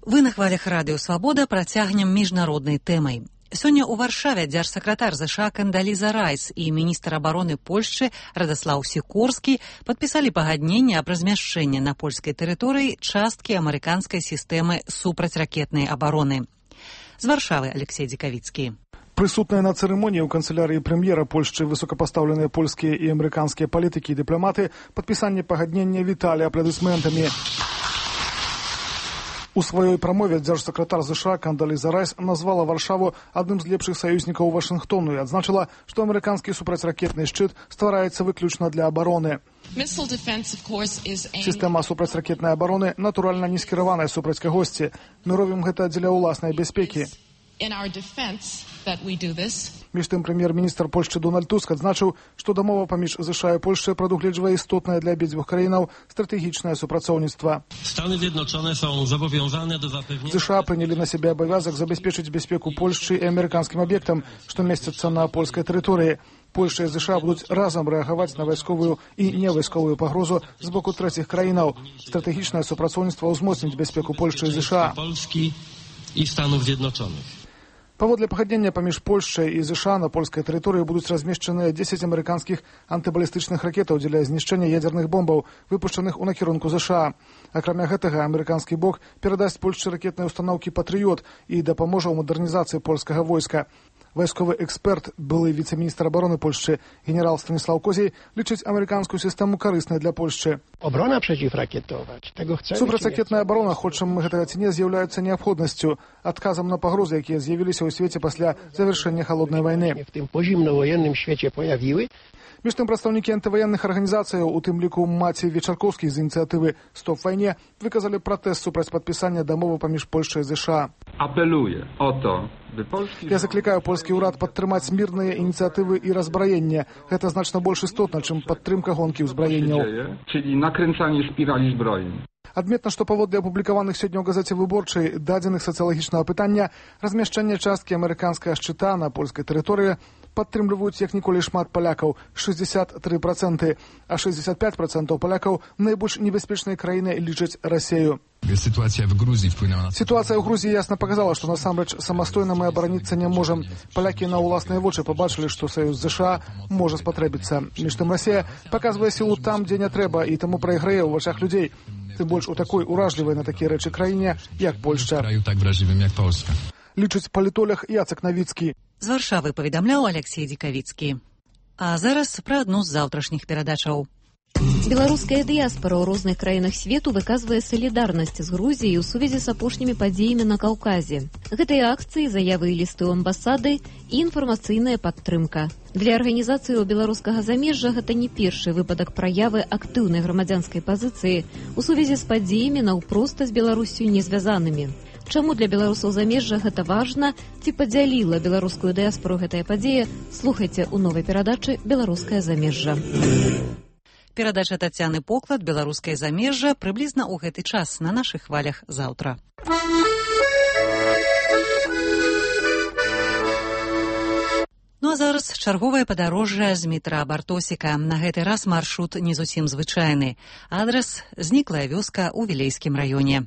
Вы на хвалях радыё «Свабода» працягнем міжнароднай тэмай. Сёння ў Варшаве дзяржсакратар ЗША Кандаліза Райс і міністр абароны Польшчы Радаслаў Сікорскі падпісалі пагадненне аб размяшчэнні на польскай тэрыторыі часткі амерыканскай сістэмы супрацьракетнай абароны. З Варшавы Алексей Дзікавіцкі. Прысутныя на цырымоніі ў канцылярыі прэм'ера Польшчы высокапастаўленыя польскія і амерыканскія палітыкі і дыпламаты падпісанне пагаднення віталі апладысментамі. У сваёй прамове дзяржсакратар ЗША Кандаліза Райс назвала Варшаву адным з лепшых саюзнікаў Вашынгтону і адзначыла, што амерыканскі супрацьракетны шчыт ствараецца выключна для абароны. Сістэма супрацьракетнай абароны натуральна не скіраваная супраць кагосьці. Мы робім гэта дзеля ўласнай бяспекі. Між тым прэм'ер-міністр Польшчы Дональд Туск адзначыў, што дамова паміж ЗША і Польшчай прадугледжвае істотнае для абедзвюх краінаў стратэгічнае супрацоўніцтва. ЗША прынялі на сябе абавязак забяспечыць бяспеку Польшчы і амерыканскім аб'ектам, што месцяцца на польскай тэрыторыі. Польшча і ЗША будуць разам рэагаваць на вайсковую і невайсковую пагрозу з боку трэціх краінаў. Стратэгічнае супрацоўніцтва ўзмоцніць бяспеку Польшчы і ЗША. І Станов З'ядночоных. Паводле пагаднення паміж Польшчай і ЗША на польскай тэрыторыі будуць размешчаныя дзесяць амерыканскіх антыбалістычных ракетаў дзеля знішчэння ядзерных бомбаў, выпушчаных у накірунку ЗША. Акрамя гэтага, амерыканскі бок перадасць Польшчы ракетныя устаноўкі «Патрыёт» і дапаможа ў мадэрнізацыі польскага войска. Вайсковы эксперт, былы віцэ-міністр абароны Польшчы генерал Станіслаў Козій, лічыць амерыканскую сістэму карыснай для Польшчы. Оборона przeciwrakietowa. Tego chcemy. Супрацьракетная абарона, хочам мы гэтага ці не, з'яўляецца неабходнасцю, адказам на пагрозы, якія з'явіліся ў свеце пасля завяршэння халоднай вайны. В тым позімнаваенным свеце появілі. Між тым прадстаўнікі антываенных арганізацыяў, у тым ліку Маці Вечаркоўскі з ініцыятывы «Стоп вайне», выказалі пратэст супраць падпісання дамовы паміж Польшчай і ЗША. Апелуе о то, Я заклікаю польскі ўрад падтрымаць мірныя ініцыятывы і разбраенне. Гэта значна больш істотна, чым падтрымка гонкі ўзбраенняў. Czyli nakręcanie spirali zbrojeń. Адметна, што паводле апублікаваных сёння ў газеце «Выборчай» дадзеных сацыялагічнага пытання, размяшчэнне часткі амерыканскага шчыта на польскай тэрыторыі падтрымліваюць як ніколі шмат палякаў – шэсцьдзесят тры працэнты, а шэсцьдзесят пять працэнтаў палякаў найбольш небяспечнай краінай лічаць Расею. Ситуация в Грузии вплынула на... Ситуация в Грузии ясно показала, что насамрэч самастойна мы абараніцца не можем. Поляки на ўласныя вочы побачили, что союз ЗША может спатрэбіцца. Між тым Россия показывае силу там, где не трэба, и тому прайграе ў вачах людей. Тым больш у такой уражлівай на такія рэчы краіне, як Польшча. Так вражлівым, як Польска. Лічыць палітолог Яцек Навіцкі. З Варшавы паведамляў Алексей Дзікавіцкі. А зараз пра адну з заўтрашніх перадачаў. Беларуская дыяспара ў розных краінах свету выказвае салідарнасць з Грузіяй у сувязі з апошнімі падзеямі на Каўказе. Гэтыя акцыі, заявы і лісты ў амбасады і інфармацыйная падтрымка. Для арганізацыі ў беларускага замежжа гэта не першы выпадак праявы актыўнай грамадзянскай пазіцыі ў сувязі з падзеямі наўпроста з Беларусю не звязанымі. Чаму для беларусаў замежжа гэта важна, ці падзяліла беларускую дыяспару гэтая падзея, слухайце ў новай перадачы «Беларускае замежжа». Перадача Тацяны Поклад «Беларускае замежжа» прыблізна ў гэты час на нашых хвалях заўтра. Ну а зараз чарговае падарожжа з метра Бартосіка. На гэты раз маршрут не зусім звычайны. Адрас – зніклая вёска ў Вілейскім раёне.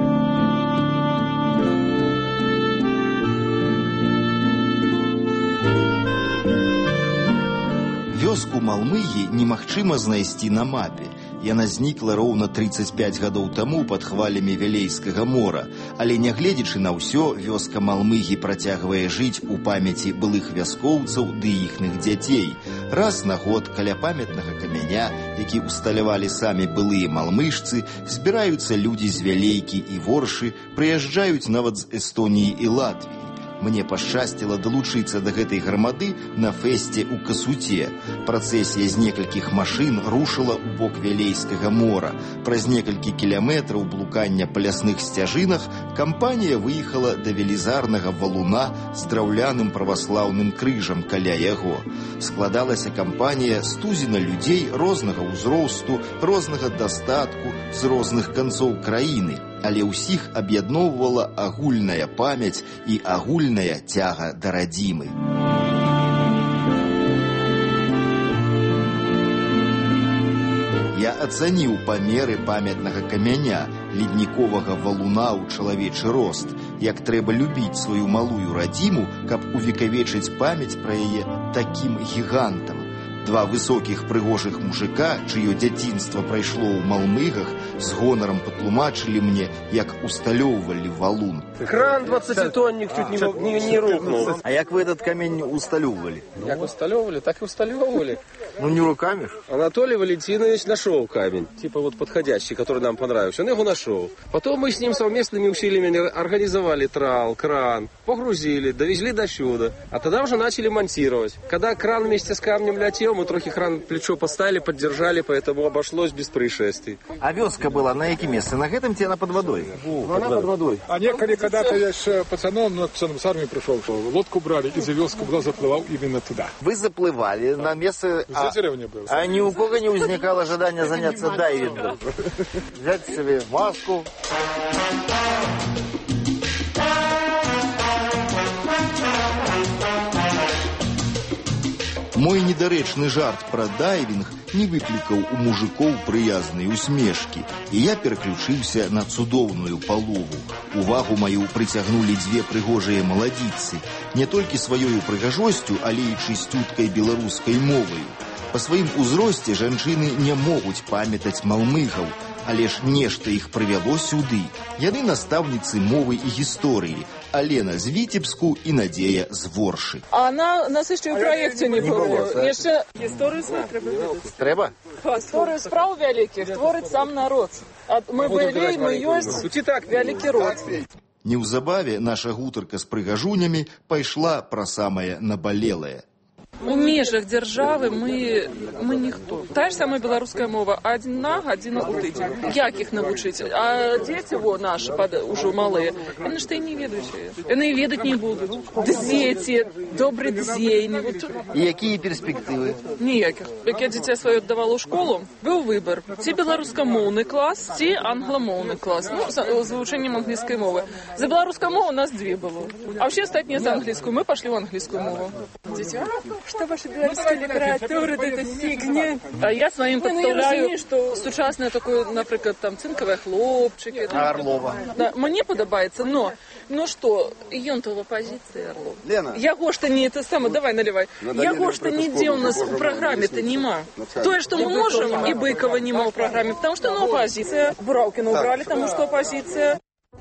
Вёску Малмыгі немагчыма знайсці на мапе. Яна знікла роўна тридцать пять гадоў таму пад хвалямі Вілейскага мора, але нягледзячы на ўсё, вёска Малмыгі працягвае жыць у памяці былых вяскоўцаў ды іхных дзяцей. Раз на год каля памятнага камяня, які усталявалі самі былыя малмыжцы, збіраюцца людзі з Вялейкі і Воршы, прыязджаюць нават з Эстоніі і Латвіі. Мне пашчасціла далучыцца да гэтай грамады на фэсце ў Касуце. Працэсія з некалькіх машын рушыла ў бок Вілейскага мора. Праз некалькі кіляметраў блукання па лясных сцяжынах кампанія выехала да велізарнага валуна з драўляным праваслаўным крыжам каля яго. Складалася кампанія з тузіна людзей рознага ўзросту, рознага дастатку, з розных канцоў краіны, але ўсіх аб'ядноўвала агульная памяць і агульная цяга да радзімы. Я ацаніў памеры памятнага камяня. ледніковага валуна ў чалавечы рост, як трэба любіць сваю малую радзіму, каб увекавечыць памяць пра яе такім гігантам. Два высокіх прыгожых мужика, чыё дзяцінства прайшло ў Малмыгах, з гонарам патлумачылі мне, як усталёўвалі валун. Кран двадцатитонник чуть не, не, не рухнул. А як вы этот камень усталёўвали? Як усталёвывали, так и усталёвывали. Ну не руками ж. Анатолий Валентинович нашел камень, типа вот подходящий, который нам понравился. Он его нашел. Потом мы с ним совместными усилиями организовали трал, кран, погрузили, довезли до сюда. А тогда уже начали монтировать. Когда кран вместе с камнем летел, мы трохи кран плечо поставили, поддержали, поэтому обошлось без происшествий. А вёска была на каком месте? На этом тебе она под водой? О, она под водой. А некоторые когда-то я еще пацаном, но пацаном с армии пришел, лодку брали, и за вёску была заплывал именно туда. Вы заплывали на место... За деревню был. А ни у кого не возникало желания заняться дайвингом? Взять себе маску... Мой недарэчны жарт пра дайвінг не выклікаў у мужикоў прыязнай усмешкі, і я пераключыўся на цудоўную палову. Увагу маю прыцягнулі дзве прыгожыя маладзіцы, не толькі сваёю прыгажосцю, але і чысцюткай беларускай моваю. Па сваім узросце жанчыны не могуць памятаць Малмыгаў, але ж нешта іх прывяло сюды. Яны настаўніцы мовы і гісторыі. Алена з Віцебску і Надзея з Воршы. А на нас яшчэ ў праекце не было. Яшчэ гісторыю сваю трэба ведаць. Трэба? Гісторыю спраў вялікіх творыць сам народ. Мы былі, мы ёсць вялікі род. Неўзабаве наша гутарка з прыгажунямі пайшла пра самае набалелае. У межах дзяржавы мы, мы ніхто. Тая ж самая беларуская мова. Адна гадзіна ў тыдзень. Як іх навучыць? А дзеці во, нашы ўжо малыя, яны ж і не ведаюць. Яны і ведаць не будуць. Дзеці, добры дзень. І якія перспектывы? Ніякіх. Як я дзіця сваё аддавала ў школу, быў выбар. Ці беларускамоўны клас, ці англамоўны клас. Ну, з вывучэннем англійскай мовы. За беларускую мову у нас две было. А ўсе астатнія за англійскую. Мы пашлі ў англійскую мову. Дзіця? Что ваша белорусская литература, да это фигня. А я своим представляю что... сучасное такое, например, там цинковые хлопчики. А Орлова? Да, мне подобается, но, ну что, ён-то в оппозиции, Орлов. Лена. Яго что не это самое, давай наливай. Яго что нигде у нас в программе-то нема. То, что мы можем, и Быкова нема в программе, потому что ну оппозиция. Буралкина убрали, потому что оппозиция.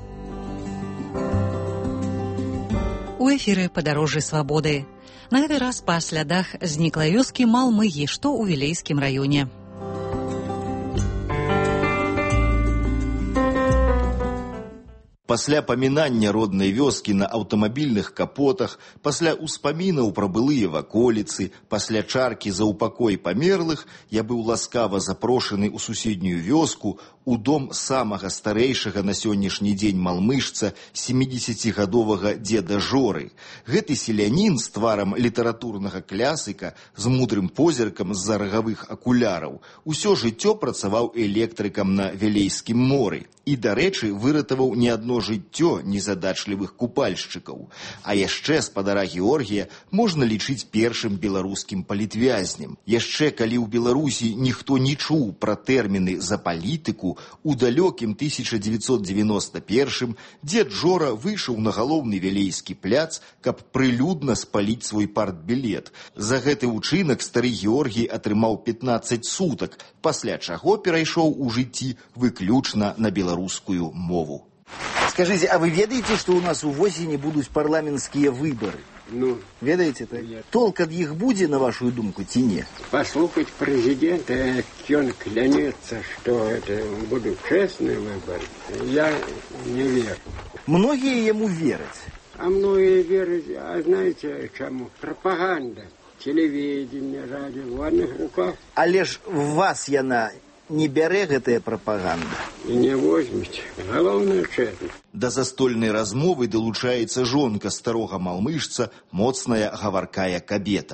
У эфіры «Падарожжы свабоды». На гэты раз па слядах зніклай вёскі Малмыгі, што ў Вілейскім раёне. Пасля памінання роднай вёскі на аўтамабільных капотах, пасля ўспамінаў пра былыя ваколіцы, пасля чаркі за ўпакой памерлых, я быў ласкава запрошаны ў суседнюю вёску, у дом самага старэйшага на сённяшні дзень малмыжца, семідзесяцігадовага дзеда Жоры. Гэты селянін з тварам літаратурнага клясыка, з мудрым позіркам з-за рагавых акуляраў, усё жыццё працаваў электрыкам на Вілейскім моры і, дарэчы, выратаваў не адно жыццё незадачлівых купальшчыкаў. А яшчэ спадара Георгія можна лічыць першым беларускім палітвязнем. Яшчэ калі ў Беларусі ніхто не чуў пра тэрміны «за палітыку», у далёкім тысяча дзевяцьсот дзевяноста першым дзед Жора выйшаў на галоўны Вілейскі пляц, каб прылюдна спаліць свой партбілет. За гэты ўчынак стары Георгій атрымаў пятнаццаць сутак, пасля чаго перайшоў у жыцці выключна на беларускую мову. Скажите, а вы ведаете, что у нас увосені будут парламентские выборы? Ну, ведаете это? Толк от их будет, на вашу думку, ці не? Послухать президента, он клянется, что это будут честные выборы, я не верю. Многие ему верят. А многие верят, а знаете чему? Пропаганда, телевидение, радио в одних руках. Але ж в вас яна не бярэ гэтая прапаганда. І не возьмеце. Галоўнае чэсна. Да застольнай размовы далучаецца жонка старога малмыжца, моцная гаваркая кабета.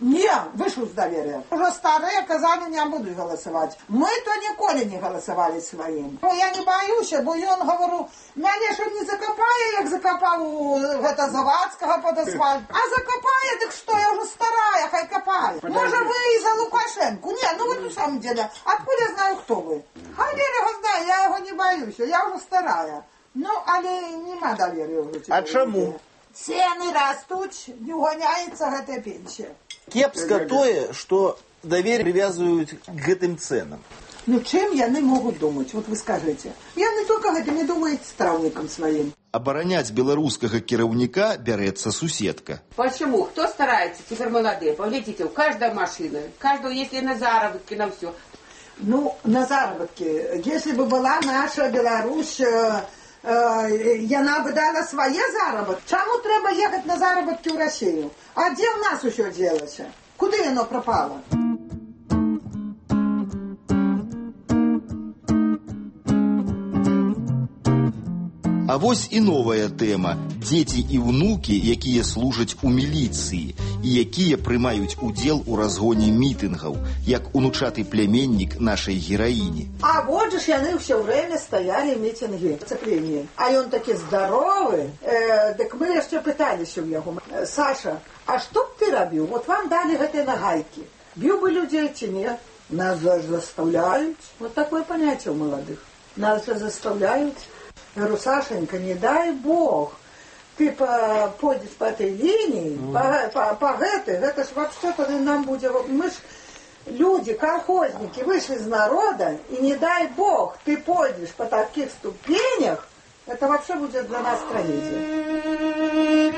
Не, выйшаў з давер'я. Уже старыя казалі, не буду галасаваць. Мы то ніколі не галасавалі сваім. Я не баюся, бо ён, говорю, мяне ж не закапае, як закапаў гэта Завадскага под асфальт. А закапае, дык што, я уже старая, хай капае. Можа, вы і за Лукашенку? Не, ну вот на самом деле, откуда я знаю, хто вы? Хай его знаю, я его не баюся, я уже старая. Ну, але нема давер'я ўжо. А чаму? Цены растуць, не уганяецца гэтая пенсія. Кепска тое, што давер прывязываюць к гэтым ценам. Ну, чым яны могуць думаць? Вот вы скажыце. Яны только гэта не думаюць страўнікам сваім. Абараняць беларускага кіраўніка бярэцца суседка. Почему? Кто старается? Теперь молодые. Поглядите, у каждой машины, каждого, если на заработки, на все. Ну, на заработки. Если бы была наша Беларусь, э, э, яна бы дала свае заработки. Чаму трэба ехаць на заработки ў Россию? А дзе ў нас усё дзелася? Куды яно пропало? А вось і новая тэма. Дзеці і ўнукі, якія служаць у міліцыі і якія прымаюць удзел у разгоне мітынгаў, як унучаты пляменнік нашай гераіні. А вот же ж яны ўсё время стаялі мітинги, цепленні. А ён такі здаровы. Э, дык мы яшчэ пыталіся ў яго. Саша, а што б ты рабіў? Вот вам далі гэтыя нагайкі. Біў бы людзей ці не? Нас заставляюць. Вот такое паняцце ў маладых. Нас заставляюць. Я говорю, Сашенька, не дай Бог, ты по, пойдешь по этой линии, mm. по, по, по этой, это ж вообще тогда нам будет, мы ж люди, колхозники, вышли из народа, и не дай Бог, ты пойдешь по таких ступенях, это вообще будет для нас трагедия.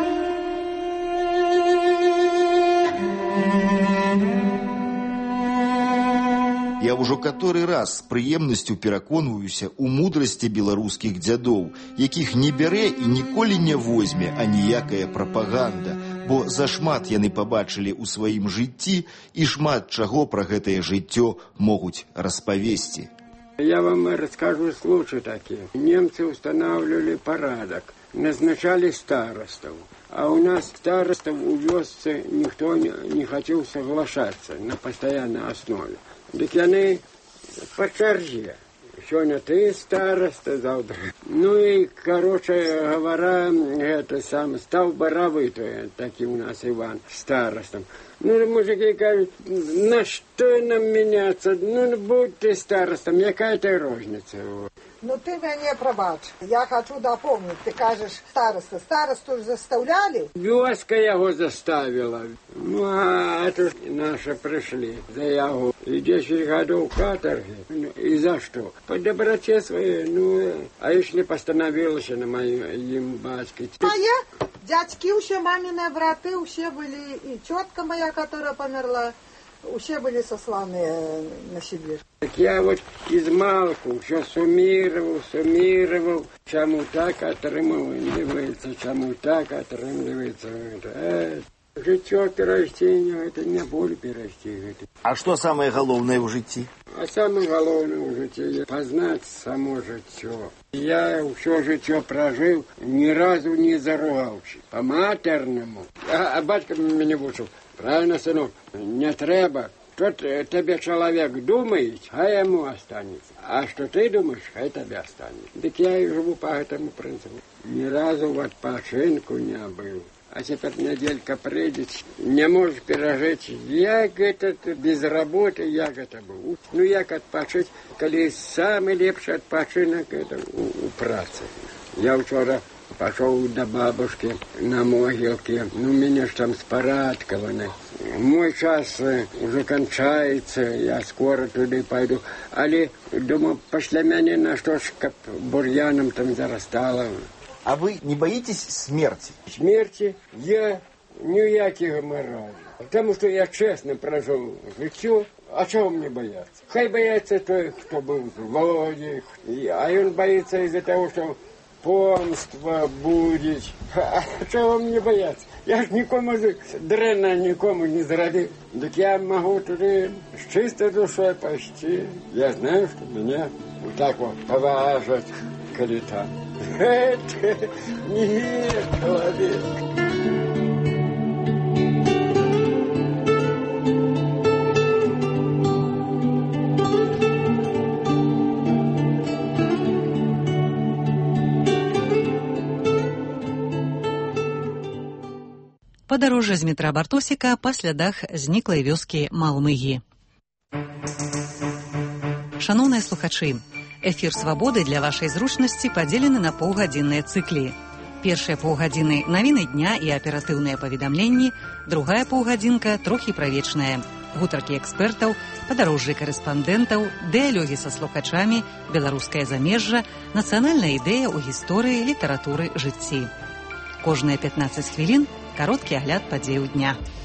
Я ўжо каторы раз з прыемнасцю пераконваюся ў мудрасці беларускіх дзядоў, якіх не бярэ і ніколі не возьме аніякая прапаганда, бо зашмат яны пабачылі ў сваім жыцці і шмат чаго пра гэтае жыццё могуць распавесці. Я вам расскажу случай такі. Немцы устанавливали порядок, назначали старостов. А у нас старостов у вёсцы никто не, не хотел соглашаться на постоянной основе. Так яны по чарже. Сегодня ты староста, завтра. Ну и, короче говоря, это сам стал Боровый, такий у нас Иван, старостом. Ну, мужики говорят, на что нам меняться? Ну, будь ты старостом, какая-то розница. Ну, ты меня пробач. Я хочу дополнить. Ты кажешь, староста. Старосту заставляли? Вёска его заставила. Ну, а это наши пришли за его. И десять годов каторги. Ну, и за что? По доброте своей. Ну, а если постановилась на моем батьке? Моя? Дядьки все, мамины браты, все были. И тетка моя, которая померла. Все были сосланы на Сибирь. Так я вот из малку все суммировал, суммировал, чему так отрымливается, чему так отрымливается. Э, житё перарастение, это не боль перарасти. А что самое главное в житті? А самое главное в житті — познать само житё. Я все житё прожил, ни разу не заругавши. По-матерному. А, а батька меня вучил. Правильно, сынок, не треба. Что тебе человек думает, а ему останется. А что ты думаешь, а тебе останется. Так я и живу по этому принципу. Ни разу в отпочинку не был. А теперь неделька придет, не можешь пережить. Як это без работы, як это был. Ну, як отпочить, когда самый лепший отпочинок это у, у працы. Я вчера пошел до бабушки на могилке. Ну, меня ж там спорадкованы. Мой час уже кончается, я скоро туда пойду. Але, думаю, пошли меня на что ж, как бурьяном там зарастало. А вы не боитесь смерти? Смерти я ніякого морали. Потому что я честно прожил життя. А чего мне бояться? Хай бояться той, кто был в злодей. А он боится из-за того, что помство будет. А чего мне бояться? Я ж нікому дрена нікому не зрадив. Так я могу туди с чистой душой пойти. Я знаю, что меня вот так вот поважат, коли там. Это не человек. Падарожжа з метра Бартосіка па слядах зніклай вёскі Малмыгі. Шаноўныя слухачы, эфір «Свабоды» для вашай зручнасці падзелены на паўгадзінныя цыклі. Першыя паўгадзіны навіны дня і аператыўныя паведамленні, другая паўгадзінка трохі правечная. Гутаркі экспертаў, падарожжы карэспандэнтаў, дыялогі са слухачамі, беларускае замежжа, нацыянальная ідэя ў гісторыі, літаратуры, жыцці. Кожныя пятнаццаць хвілін кароткі агляд падзеяў дня.